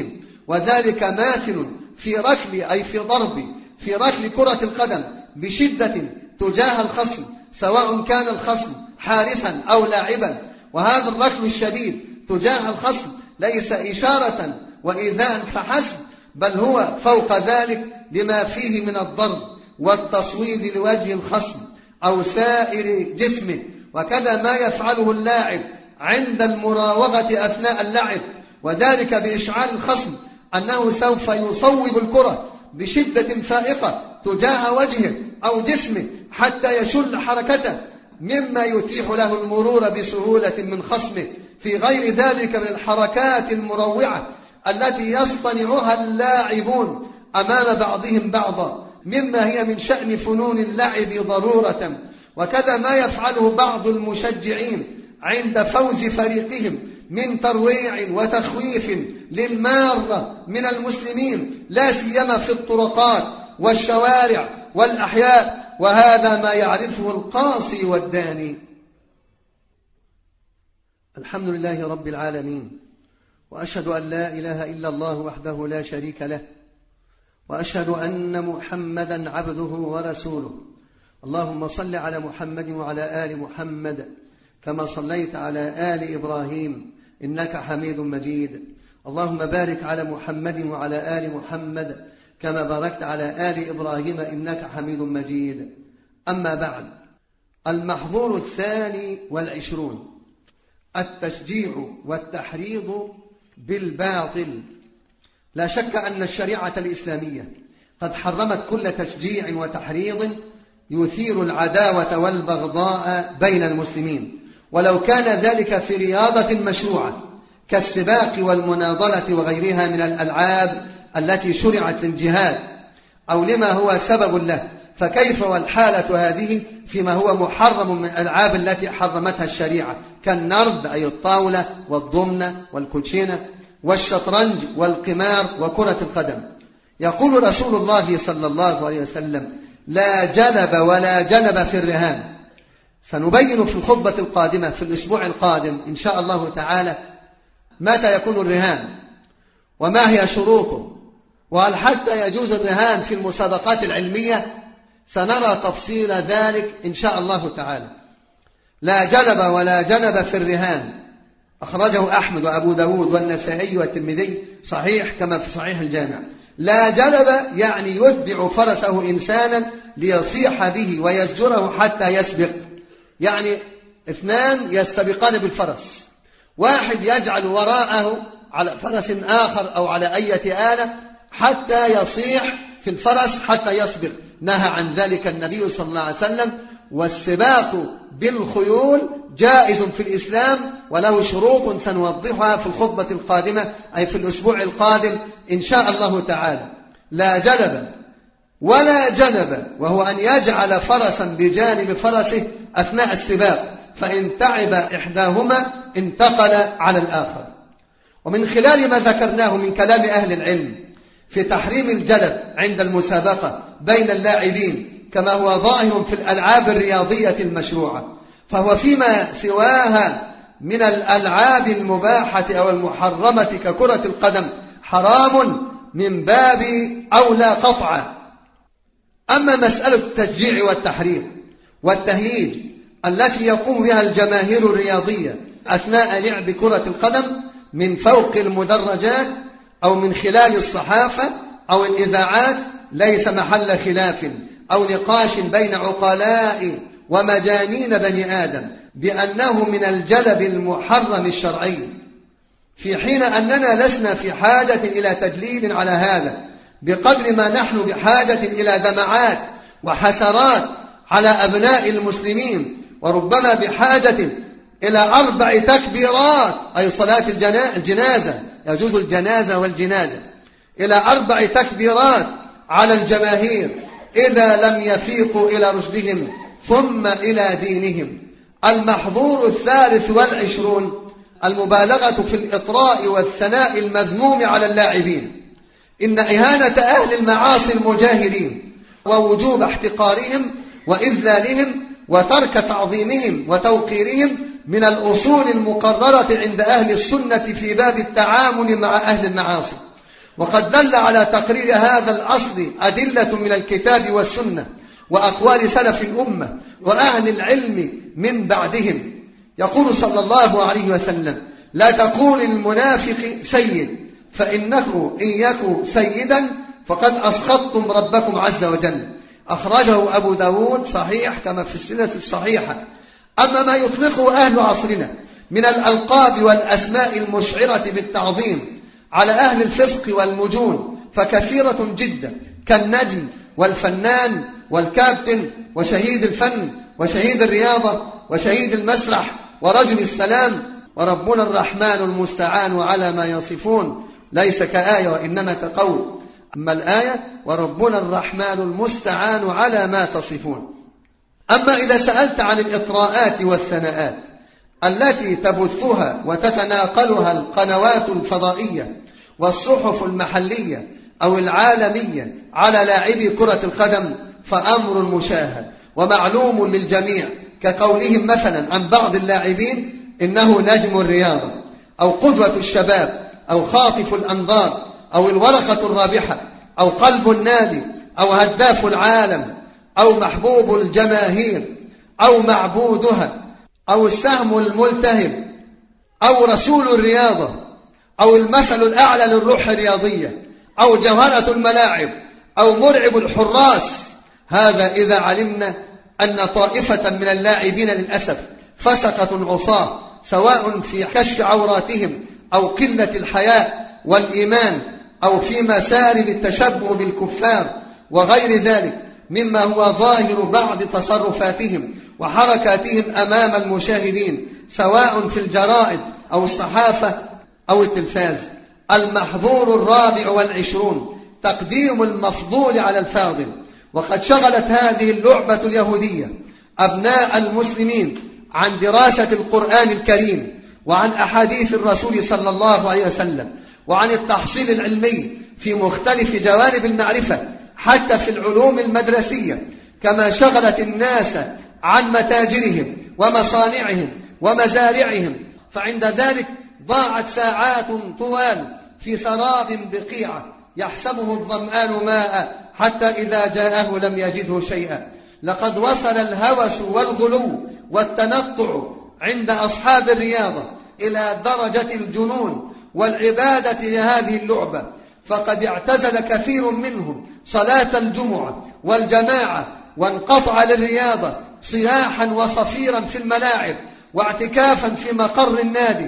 [SPEAKER 1] وذلك ماثل في ركل أي في ضرب في ركل كرة القدم بشدة تجاه الخصم، سواء كان الخصم حارسا أو لاعبا. وهذا الركل الشديد تجاه الخصم ليس إشارة وإيذاء فحسب، بل هو فوق ذلك بما فيه من الضرب والتصويب لوجه الخصم أو سائر جسمه. وكذا ما يفعله اللاعب عند المراوغة أثناء اللعب، وذلك بإشعار الخصم أنه سوف يصوب الكرة بشدة فائقة تجاه وجهه أو جسمه حتى يشل حركته، مما يتيح له المرور بسهولة من خصمه، في غير ذلك من الحركات المروعة التي يصطنعها اللاعبون أمام بعضهم بعضا، مما هي من شأن فنون اللعب ضرورة. وكذا ما يفعله بعض المشجعين عند فوز فريقهم من ترويع وتخويف للمارة من المسلمين، لا سيما في الطرقات والشوارع والأحياء، وهذا ما يعرفه القاصي والداني. الحمد لله رب العالمين، وأشهد أن لا إله إلا الله وحده لا شريك له، وأشهد أن محمدا عبده ورسوله. اللهم صل على محمد وعلى آل محمد كما صليت على آل إبراهيم إنك حميد مجيد. اللهم بارك على محمد وعلى آل محمد كما باركت على آل إبراهيم إنك حميد مجيد. أما بعد، المحظور الثاني والعشرون التشجيع والتحريض بالباطل. لا شك أن الشريعة الإسلامية قد حرمت كل تشجيع وتحريض يثير العداوة والبغضاء بين المسلمين، ولو كان ذلك في رياضة مشروعة كالسباق والمناضلة وغيرها من الألعاب التي شرعت للجهاد أو لما هو سبب له، فكيف والحالة هذه فيما هو محرم من الألعاب التي حرمتها الشريعة كالنرد أي الطاولة والضمنة والكوتشينة والشطرنج والقمار وكرة القدم. يقول رسول الله صلى الله عليه وسلم: لا جلب ولا جنب في الرهان. سنبين في الخطبة القادمة في الأسبوع القادم إن شاء الله تعالى متى يكون الرهان وما هي شروطه، وهل حتى يجوز الرهان في المسابقات العلمية. سنرى تفصيل ذلك إن شاء الله تعالى. لا جلب ولا جنب في الرهان، أخرجه أحمد وأبو داود والنسائي والترمذي صحيح كما في صحيح الجامع. لا جلب يعني يتبع فرسه إنسانا ليصيح به ويزجره حتى يسبق، يعني اثنان يستبقان بالفرس، واحد يجعل وراءه على فرس آخر أو على أية آلة حتى يصيح في الفرس حتى يسبق. نهى عن ذلك النبي صلى الله عليه وسلم. والسباق بالخيول جائز في الإسلام وله شروط سنوضحها في الخطبة القادمة أي في الأسبوع القادم إن شاء الله تعالى. لا جلب ولا جنب، وهو أن يجعل فرسا بجانب فرسه أثناء السباق، فإن تعب إحداهما انتقل على الآخر. ومن خلال ما ذكرناه من كلام أهل العلم في تحريم الجلب عند المسابقة بين اللاعبين كما هو ظاهر في الألعاب الرياضية المشروعة، فهو فيما سواها من الألعاب المباحة أو المحرمة ككرة القدم حرام من باب أولى قطعا. أما مسألة التشجيع والتحريض والتهييج التي يقوم بها الجماهير الرياضية أثناء لعب كرة القدم من فوق المدرجات أو من خلال الصحافة أو الإذاعات، ليس محل خلاف أو نقاش بين عقلاء ومجانين بني آدم بأنه من الجلب المحرم الشرعي، في حين أننا لسنا في حاجة إلى تدليل على هذا بقدر ما نحن بحاجة إلى دمعات وحسرات على أبناء المسلمين، وربما بحاجة إلى أربع تكبيرات أي صلاة الجنازة، يجوز الجنازة والجنازة، إلى أربع تكبيرات على الجماهير إذا لم يفيقوا إلى رشدهم ثم إلى دينهم. المحظور الثالث والعشرون المبالغة في الإطراء والثناء المذموم على اللاعبين. إن إهانة أهل المعاصي المجاهرين ووجوب احتقارهم وإذلالهم وترك تعظيمهم وتوقيرهم من الأصول المقررة عند أهل السنة في باب التعامل مع أهل المعاصي، وقد دل على تقرير هذا الأصل أدلة من الكتاب والسنة وأقوال سلف الأمة وأهل العلم من بعدهم. يقول صلى الله عليه وسلم: لا تقول المنافق سيد، فإنه إن يكن سيدا فقد أسخطتم ربكم عز وجل. أخرجه أبو داود صحيح كما في السنة الصحيحة. أما ما يطلقه أهل عصرنا من الألقاب والأسماء المشعرة بالتعظيم على أهل الفسق والمجون فكثيرة جدا، كالنجم والفنان والكابتن وشهيد الفن وشهيد الرياضة وشهيد المسرح ورجل السلام. وربنا الرحمن المستعان على ما يصفون، ليس كآية وإنما كقول. أما الآية: وربنا الرحمن المستعان على ما تصفون. أما إذا سألت عن الإطراءات والثناءات التي تبثها وتتناقلها القنوات الفضائية والصحف المحلية أو العالمية على لاعبي كرة القدم فأمر مشاهد ومعلوم للجميع، كقولهم مثلا عن بعض اللاعبين إنه نجم الرياضة أو قدوة الشباب أو خاطف الأنظار أو الورقة الرابحة أو قلب النادي أو هداف العالم أو محبوب الجماهير أو معبودها أو السهم الملتهب أو رسول الرياضة أو المثل الأعلى للروح الرياضية أو جوهرة الملاعب أو مرعب الحراس. هذا إذا علمنا أن طائفة من اللاعبين للأسف فسقة عصاة، سواء في كشف عوراتهم أو قلة الحياء والإيمان أو في مسارب التشبه بالكفار وغير ذلك مما هو ظاهر بعض تصرفاتهم وحركاتهم أمام المشاهدين، سواء في الجرائد أو الصحافة أو التلفاز. المحظور الرابع والعشرون: تقديم المفضول على الفاضل. وقد شغلت هذه اللعبة اليهودية أبناء المسلمين عن دراسة القرآن الكريم وعن أحاديث الرسول صلى الله عليه وسلم وعن التحصيل العلمي في مختلف جوانب المعرفة حتى في العلوم المدرسية، كما شغلت الناس عن متاجرهم ومصانعهم ومزارعهم، فعند ذلك ضاعت ساعات طوال في سراب بقيعة يحسبه الظمآن ماء حتى إذا جاءه لم يجده شيئا. لقد وصل الهوس والغلو والتنطع عند أصحاب الرياضة إلى درجة الجنون والعبادة لهذه اللعبة، فقد اعتزل كثير منهم صلاة الجمعة والجماعة وانقطع للرياضة صياحا وصفيرا في الملاعب واعتكافا في مقر النادي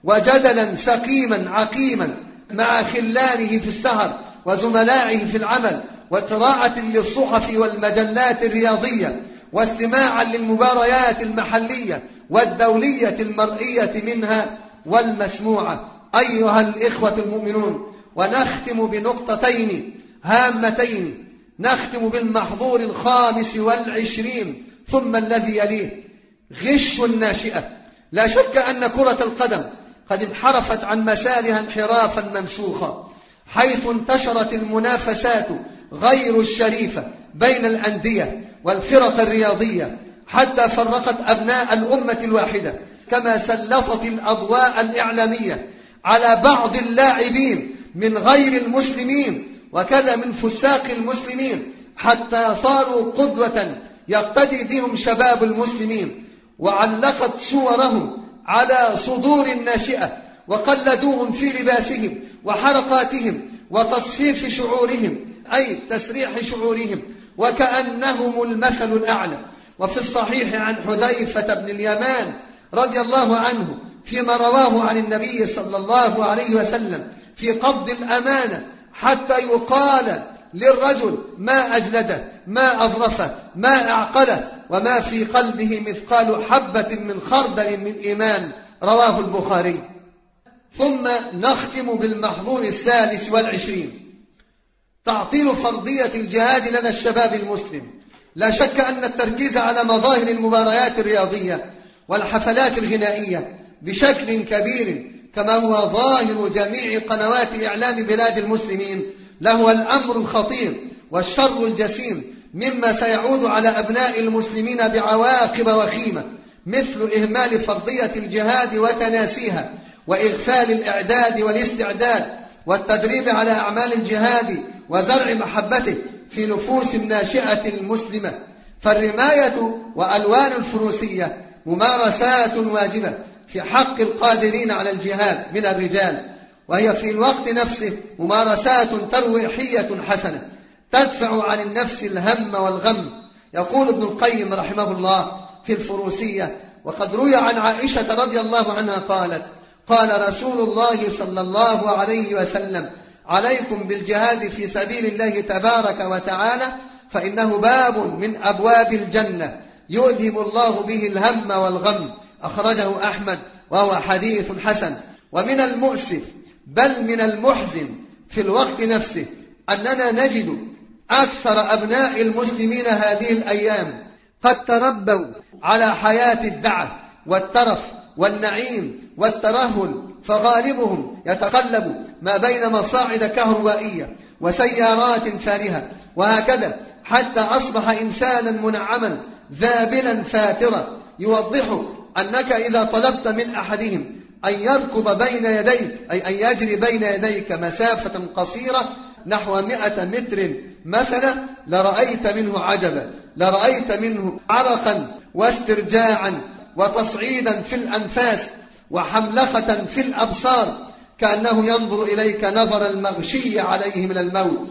[SPEAKER 1] وجدلا سقيما عقيما مع خلانه في السهر وزملائه في العمل وقراءة للصحف والمجلات الرياضية واستماعا للمباريات المحلية والدولية المرئية منها والمسموعة. أيها الإخوة المؤمنون، ونختم بنقطتين هامتين. نختم بالمحظور الخامس والعشرين ثم الذي يليه: غش الناشئة. لا شك أن كرة القدم قد انحرفت عن مسارها انحرافا ممسوخا، حيث انتشرت المنافسات غير الشريفة بين الأندية والفرق الرياضية حتى فرقت أبناء الأمة الواحدة، كما سلطت الأضواء الإعلامية على بعض اللاعبين من غير المسلمين وكذا من فساق المسلمين حتى صاروا قدوة يقتدي بهم شباب المسلمين، وعلقت صورهم على صدور الناشئة وقلدوهم في لباسهم وحركاتهم وتصفيف شعورهم، أي تسريح شعورهم، وكأنهم المثل الأعلى. وفي الصحيح عن حذيفة بن اليمان رضي الله عنه فيما رواه عن النبي صلى الله عليه وسلم في قبض الأمانة حتى يقال للرجل: ما أجلده، ما أظرفه، ما أعقله، وما في قلبه مثقال حبة من خردل من إيمان. رواه البخاري. ثم نختم بالمحظور السادس والعشرين: تعطيل فرضية الجهاد لدى الشباب المسلم. لا شك أن التركيز على مظاهر المباريات الرياضية والحفلات الغنائية بشكل كبير كما هو ظاهر جميع قنوات إعلام بلاد المسلمين له الأمر الخطير والشر الجسيم، مما سيعود على أبناء المسلمين بعواقب وخيمة، مثل إهمال فرضية الجهاد وتناسيها وإغفال الإعداد والاستعداد والتدريب على أعمال الجهاد وزرع محبته في نفوس الناشئة المسلمة. فالرماية وألوان الفروسية ممارسات واجبة في حق القادرين على الجهاد من الرجال، وهي في الوقت نفسه ممارسات ترويحية حسنة تدفع عن النفس الهم والغم. يقول ابن القيم رحمه الله في الفروسية: وقد روي عن عائشة رضي الله عنها قالت: قال رسول الله صلى الله عليه وسلم: عليكم بالجهاد في سبيل الله تبارك وتعالى، فإنه باب من أبواب الجنة يذهب الله به الهم والغم. أخرجه أحمد وهو حديث حسن. ومن المؤسف بل من المحزن في الوقت نفسه أننا نجد أكثر أبناء المسلمين هذه الأيام قد تربوا على حياة الدعة والترف والنعيم والترهل، فغالبهم يتقلب ما بين مصاعد كهربائية وسيارات فارهة وهكذا، حتى أصبح إنسانا منعما ذابلا فاترا، يوضح أنك إذا طلبت من أحدهم أن يركض بين يديك، أي أن يجري بين يديك مسافة قصيرة نحو مئة متر مثلا، لرأيت منه عجبا، لرأيت منه عرقا واسترجاعا وتصعيدا في الأنفاس وحملخة في الأبصار، كأنه ينظر إليك نظر المغشي عليه من الموت.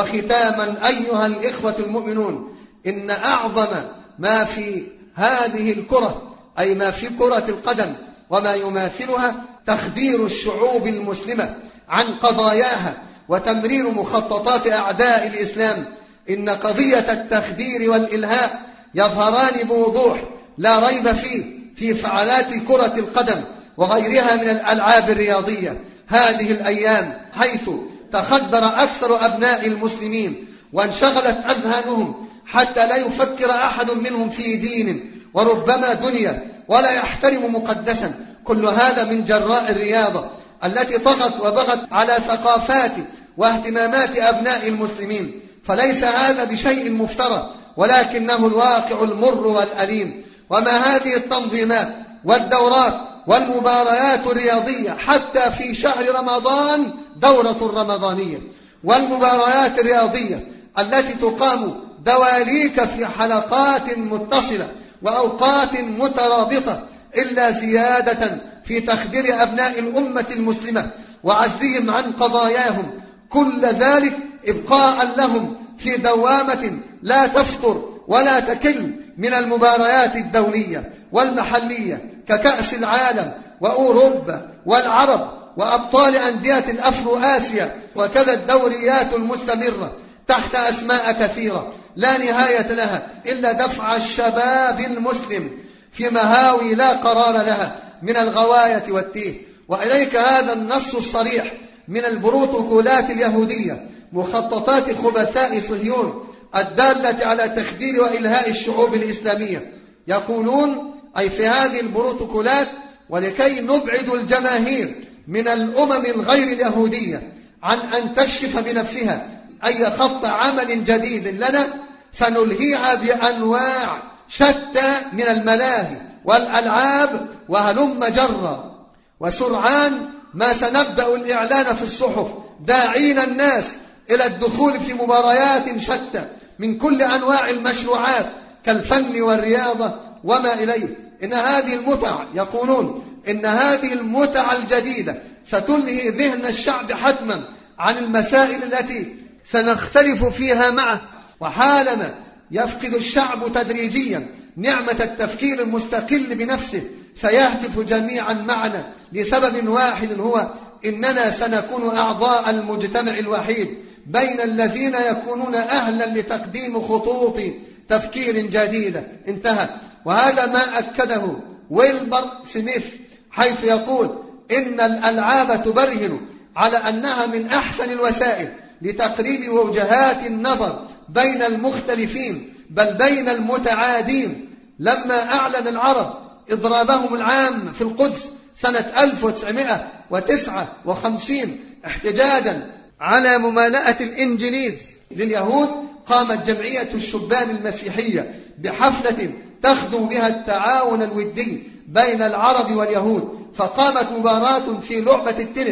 [SPEAKER 1] وختاما أيها الإخوة المؤمنون، إن أعظم ما في هذه الكرة، أي ما في كرة القدم وما يماثلها، تخدير الشعوب المسلمة عن قضاياها وتمرير مخططات أعداء الإسلام. إن قضية التخدير والإلهاء يظهران بوضوح لا ريب فيه في فعالات كرة القدم وغيرها من الألعاب الرياضية هذه الأيام، حيث تخدر أكثر أبناء المسلمين وانشغلت أذهانهم حتى لا يفكر أحد منهم في دين وربما دنيا ولا يحترم مقدسا. كل هذا من جراء الرياضة التي طغت وبغت على ثقافات واهتمامات أبناء المسلمين. فليس هذا بشيء مفترى، ولكنه الواقع المر والأليم. وما هذه التنظيمات والدورات والمباريات الرياضية حتى في شهر رمضان دورة رمضانية، والمباريات الرياضية التي تقام دواليك في حلقات متصلة وأوقات مترابطة، إلا زيادة في تخدير أبناء الأمة المسلمة وعزلهم عن قضاياهم، كل ذلك إبقاء لهم في دوامة لا تفطر ولا تكل من المباريات الدولية والمحلية ككأس العالم وأوروبا والعرب وأبطال أندية الأفرو آسيا، وكذا الدوريات المستمرة تحت أسماء كثيرة لا نهاية لها، إلا دفع الشباب المسلم في مهاوي لا قرار لها من الغواية والتيه. وإليك هذا النص الصريح من البروتوكولات اليهودية، مخططات خبثاء صهيون الدالة على تخدير وإلهاء الشعوب الإسلامية. يقولون أي في هذه البروتوكولات: ولكي نبعد الجماهير من الأمم الغير اليهودية عن أن تكشف بنفسها أي خط عمل جديد لنا، سنلهيها بأنواع شتى من الملاهي والألعاب وهلم جرا. وسرعان ما سنبدأ الإعلان في الصحف داعين الناس إلى الدخول في مباريات شتى من كل أنواع المشروعات كالفن والرياضة وما إليه. إن هذه المتع، يقولون إن هذه المتع الجديدة ستلهي ذهن الشعب حتما عن المسائل التي سنختلف فيها معه. وحالما يفقد الشعب تدريجيا نعمة التفكير المستقل بنفسه، سيهتف جميعا معنا لسبب واحد، هو إننا سنكون أعضاء المجتمع الوحيد بين الذين يكونون أهلا لتقديم خطوط تفكير جديدة. انتهى. وهذا ما أكده ويلبر سميث، حيث يقول إن الألعاب تبرهن على أنها من أحسن الوسائل لتقريب وجهات النظر بين المختلفين بل بين المتعادين. لما أعلن العرب إضرابهم العام في القدس سنة ألف وتسعمائة وتسعة وخمسين احتجاجا على ممالأة الإنجليز لليهود، قامت جمعية الشبان المسيحية بحفلة تخدم بها التعاون الودي بين العرب واليهود، فقامت مباراة في لعبة التنس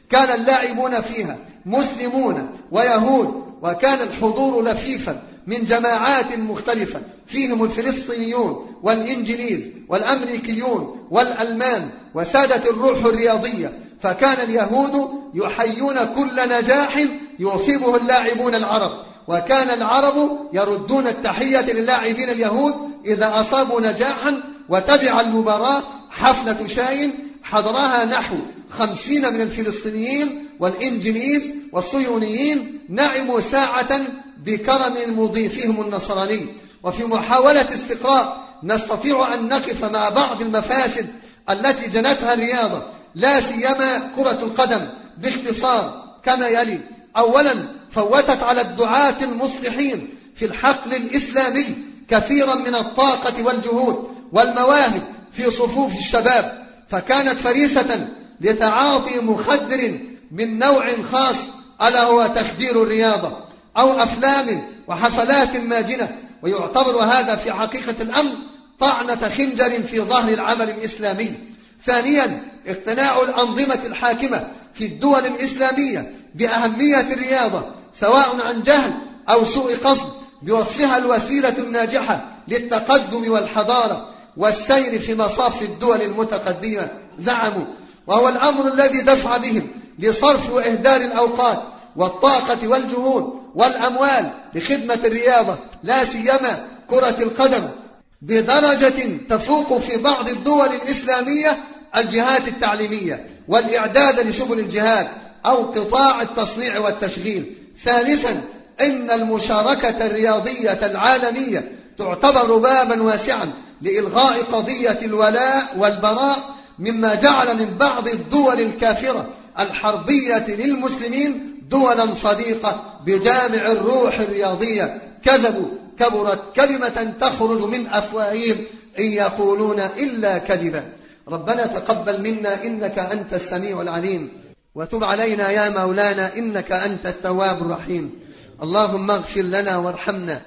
[SPEAKER 1] كان اللاعبون فيها مسلمون ويهود، وكان الحضور لفيفا من جماعات مختلفة فيهم الفلسطينيون والإنجليز والأمريكيون والألمان وسادة الروح الرياضية. فكان اليهود يحيون كل نجاح يصيبه اللاعبون العرب، وكان العرب يردون التحية للاعبين اليهود إذا أصابوا نجاحا. وتبع المباراة حفلة شاي حضرها نحو خمسين من الفلسطينيين والإنجليز والصهيونيين، نعموا ساعة بكرم مضيفهم النصراني. وفي محاولة استقراء نستطيع أن نقف مع بعض المفاسد التي جنتها الرياضة، لا سيما كرة القدم، باختصار كما يلي: أولا، فوتت على الدعاة المصلحين في الحقل الإسلامي كثيرا من الطاقة والجهود والمواهب في صفوف الشباب، فكانت فريسة لتعاطي مخدر من نوع خاص ألا هو تخدير الرياضة أو أفلام وحفلات ماجنة. ويعتبر هذا في حقيقة الأمر طعنة خنجر في ظهر العمل الإسلامي. ثانيا، اقتناع الأنظمة الحاكمة في الدول الإسلامية بأهمية الرياضة سواء عن جهل أو سوء قصد بوصفها الوسيلة الناجحة للتقدم والحضارة والسير في مصاف الدول المتقدمة زعموا، وهو الأمر الذي دفع بهم لصرف وإهدار الأوقات والطاقة والجهود والأموال لخدمة الرياضة، لا سيما كرة القدم، بدرجة تفوق في بعض الدول الإسلامية الجهات التعليمية والإعداد لشغل الجهاد أو قطاع التصنيع والتشغيل. ثالثا، إن المشاركة الرياضية العالمية تعتبر بابا واسعا لإلغاء قضية الولاء والبراء، مما جعل من بعض الدول الكافرة الحربية للمسلمين دولا صديقة بجامع الروح الرياضية. كذبوا، كبرت كلمة تخرج من أفواههم إن يقولون إلا كذبا. ربنا تقبل منا إنك أنت السميع العليم، وتب علينا يا مولانا إنك أنت التواب الرحيم. اللهم اغفر لنا وارحمنا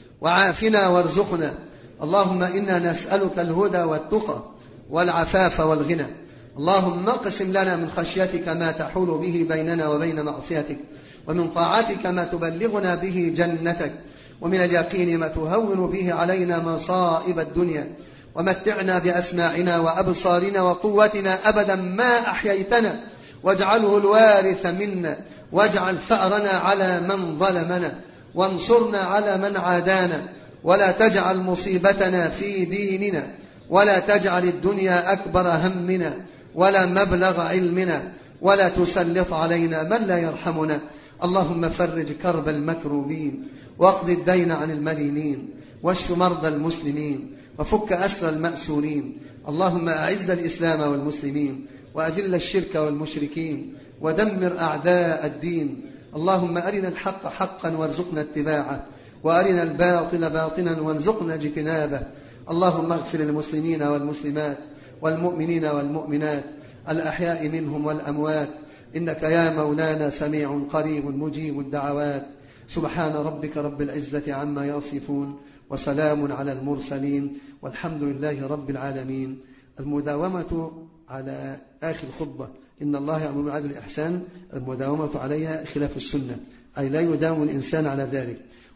[SPEAKER 1] وعافنا وارزقنا. اللهم إنا نسألك الهدى والتقى والعفاف والغنى. اللهم اقسم لنا من خشيتك ما تحول به بيننا وبين معصيتك، ومن طاعتك ما تبلغنا به جنتك، ومن اليقين ما تهون به علينا مصائب الدنيا، ومتعنا بأسماعنا وأبصارنا وقوتنا أبدا ما أحييتنا، واجعله الوارث منا، واجعل ثأرنا على من ظلمنا، وانصرنا على من عادانا، ولا تجعل مصيبتنا في ديننا، ولا تجعل الدنيا أكبر همنا ولا مبلغ علمنا، ولا تسلط علينا من لا يرحمنا. اللهم فرج كرب المكروبين، واقض الدين عن المدينين، واشف مرضى المسلمين، وفك أسر المأسورين. اللهم أعز الإسلام والمسلمين، وأذل الشرك والمشركين، ودمر أعداء الدين. اللهم أرنا الحق حقا وارزقنا اتباعه، وأرنا الباطل باطلا وارزقنا اجتنابه. اللهم اغفر للمسلمين والمسلمات والمؤمنين والمؤمنات الأحياء منهم والأموات، إنك يا مولانا سميع قريب مجيب الدعوات. سبحان ربك رب العزة عما يصفون، وسلام على المرسلين، والحمد لله رب العالمين. المداومة على آخر خطبة: إن الله يأمر بالعدل والإحسان، المداومة عليها خلاف السنة، أي لا يداوم الإنسان على ذلك.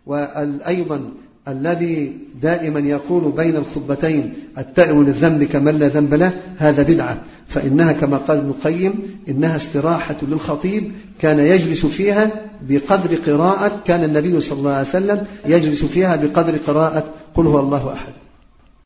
[SPEAKER 1] وأيضا الذي دائما يقول بين الخطبتين التائب للذنب كمن لا ذنب له، هذا بدعة، فإنها كما قال ابن القيم إنها استراحة للخطيب كان يجلس فيها بقدر قراءة، كان النبي صلى الله عليه وسلم يجلس فيها بقدر قراءة قل هو الله أحد.